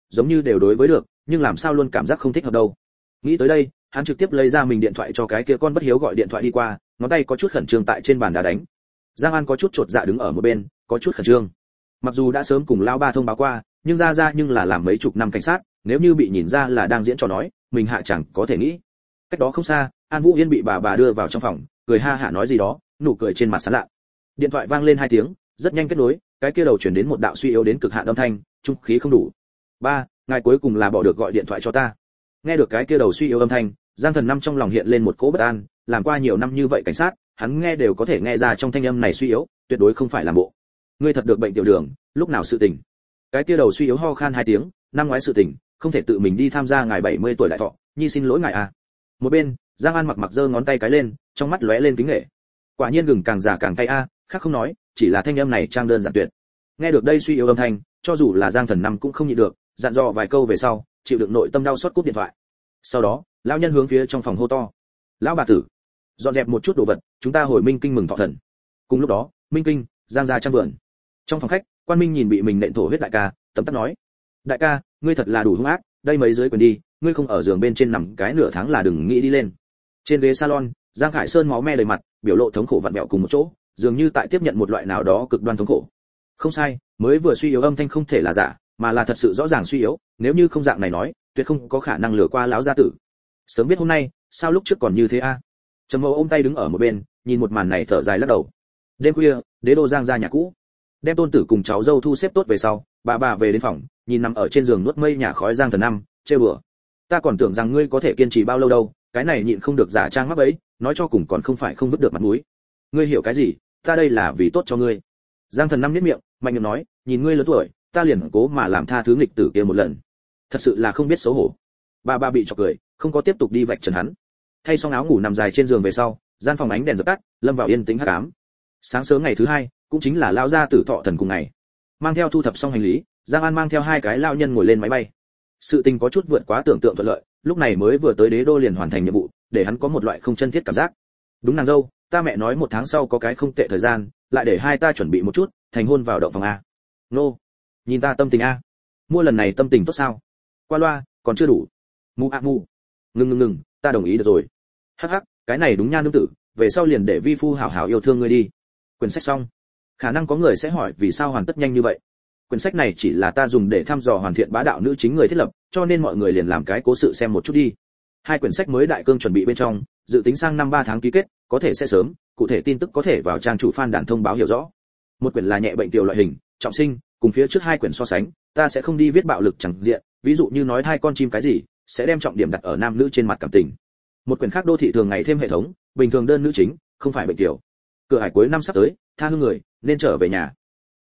giống như đều đối với được, nhưng làm sao luôn cảm giác không thích hợp đâu. Nghĩ tới đây, hắn trực tiếp lấy ra mình điện thoại cho cái kia con bất hiếu gọi điện thoại đi qua, ngón tay có chút khẩn trương tại trên bàn đá đánh. Giang An có chút chột dạ đứng ở một bên, có chút khẩn trương. Mặc dù đã sớm cùng lão ba thông báo qua, nhưng ra nhưng là làm mấy chục năm cảnh sát, nếu như bị nhìn ra là đang diễn trò nói, mình hạ chẳng có thể nghĩ. Cách đó không xa, An Vũ Yên bị bà đưa vào trong phòng, cười ha hả nói gì đó, nụ cười trên mặt sán lạ. Điện thoại vang lên 2 tiếng, rất nhanh kết nối, cái kia đầu chuyển đến một đạo suy yếu đến cực hạn âm thanh, trung khí không đủ. Ba, ngài cuối cùng là bỏ được gọi điện thoại cho ta. Nghe được cái kia đầu suy yếu âm thanh, Giang Thần Năm trong lòng hiện lên một cỗ bất an, làm qua nhiều năm như vậy cảnh sát, hắn nghe đều có thể nghe ra trong thanh âm này suy yếu, tuyệt đối không phải làm bộ. Ngươi thật được bệnh tiểu đường, lúc nào sự tình? Cái kia đầu suy yếu ho khan 2 tiếng, năm ngoái sự tình, không thể tự mình đi tham gia ngài 70 tuổi đại thọ, nhi xin lỗi ngài à. Một bên, Giang An mặc giơ ngón tay cái lên, trong mắt lóe lên kính nể. Quả nhiên gừng càng già càng cay a, khác không nói, chỉ là thanh âm này trang đơn giản tuyệt. Nghe được đây suy yếu âm thanh, cho dù là Giang Thần Năm cũng không nhịn được, dặn dò vài câu về sau, chịu đựng nội tâm đau xót cúp điện thoại. Sau đó, lão nhân hướng phía trong phòng hô to: "Lão bà tử, dọn dẹp một chút đồ vật, chúng ta hồi Minh Kinh mừng thọ thần." Cùng lúc đó, Minh Kinh, Giang gia trang vườn. Trong phòng khách, Quan Minh nhìn bị mình nện thổ huyết đại ca, tấm tắc nói: "Đại ca, ngươi thật là đủ hung ác, đây mấy dưới quyền đi, ngươi không ở giường bên trên nằm cái nửa tháng là đừng nghĩ đi lên." Trên ghế salon, Giang Khải Sơn máu me đầy mặt, biểu lộ thống khổ vặn vẹo cùng một chỗ, dường như tại tiếp nhận một loại nào đó cực đoan thống khổ. Không sai, mới vừa suy yếu âm thanh không thể là giả, mà là thật sự rõ ràng suy yếu, nếu như không dạng này nói, tuyệt không có khả năng lừa qua lão gia tử. Sớm biết hôm nay, sao lúc trước còn như thế a? Trầm Mâu ôm tay đứng ở một bên, nhìn một màn này thở dài lắc đầu. Đêm khuya, đế đô Giang gia nhà cũ. Đem tôn tử cùng cháu dâu thu xếp tốt về sau, bà về đến phòng, nhìn nằm ở trên giường nuốt mây nhà khói Giang Thần Năm, trêu đùa. Ta còn tưởng rằng ngươi có thể kiên trì bao lâu đâu, cái này nhịn không được giả trang mắc ấy, nói cho cùng còn không phải không vứt được mặt mũi. Ngươi hiểu cái gì, ta đây là vì tốt cho ngươi. Giang Thần Năm nhếch miệng, mạnh miệng nói, nhìn ngươi lớn tuổi, ta liền cố mà làm tha thứ nghịch tử kia một lần. Thật sự là không biết xấu hổ. Bà bị chọc cười, không có tiếp tục đi vạch trần hắn. Thay xong áo ngủ nằm dài trên giường về sau, gian phòng ánh đèn dập tắt, lâm vào yên tĩnh hắc ám. Sáng sớm ngày thứ 2, cũng chính là lao gia tử thọ thần cùng ngày. Mang theo thu thập xong hành lý, Giang An mang theo 2 cái lao nhân ngồi lên máy bay. Sự tình có chút vượt quá tưởng tượng thuận lợi, lúc này mới vừa tới đế đô liền hoàn thành nhiệm vụ, để hắn có một loại không chân thiết cảm giác. Đúng nàng dâu, ta mẹ nói 1 tháng sau có cái không tệ thời gian, lại để 2 ta chuẩn bị một chút, thành hôn vào động phòng a. Nô, nhìn ta tâm tình a. Mua lần này tâm tình tốt sao? Qua loa, còn chưa đủ. Mu a mu. Ngừng, ta đồng ý được rồi. Hắc hắc, cái này đúng nha nương tử, về sau liền để vi phu hảo hảo yêu thương ngươi đi. Quyển sách xong. Khả năng có người sẽ hỏi vì sao hoàn tất nhanh như vậy. Quyển sách này chỉ là ta dùng để thăm dò hoàn thiện bá đạo nữ chính người thiết lập, cho nên mọi người liền làm cái cố sự xem một chút đi. 2 quyển sách mới đại cương chuẩn bị bên trong, dự tính sang năm 3 tháng ký kết, có thể sẽ sớm, cụ thể tin tức có thể vào trang chủ fan đàn thông báo hiểu rõ. Một quyển là nhẹ bệnh tiểu loại hình, trọng sinh, cùng phía trước 2 quyển so sánh, ta sẽ không đi viết bạo lực chẳng diện, ví dụ như nói 2 con chim cái gì, sẽ đem trọng điểm đặt ở nam nữ trên mặt cảm tình. Một quyển khác đô thị thường ngày thêm hệ thống, bình thường đơn nữ chính, không phải bệnh tiểu. Cửa hải cuối năm sắp tới, tha hương người, nên trở về nhà.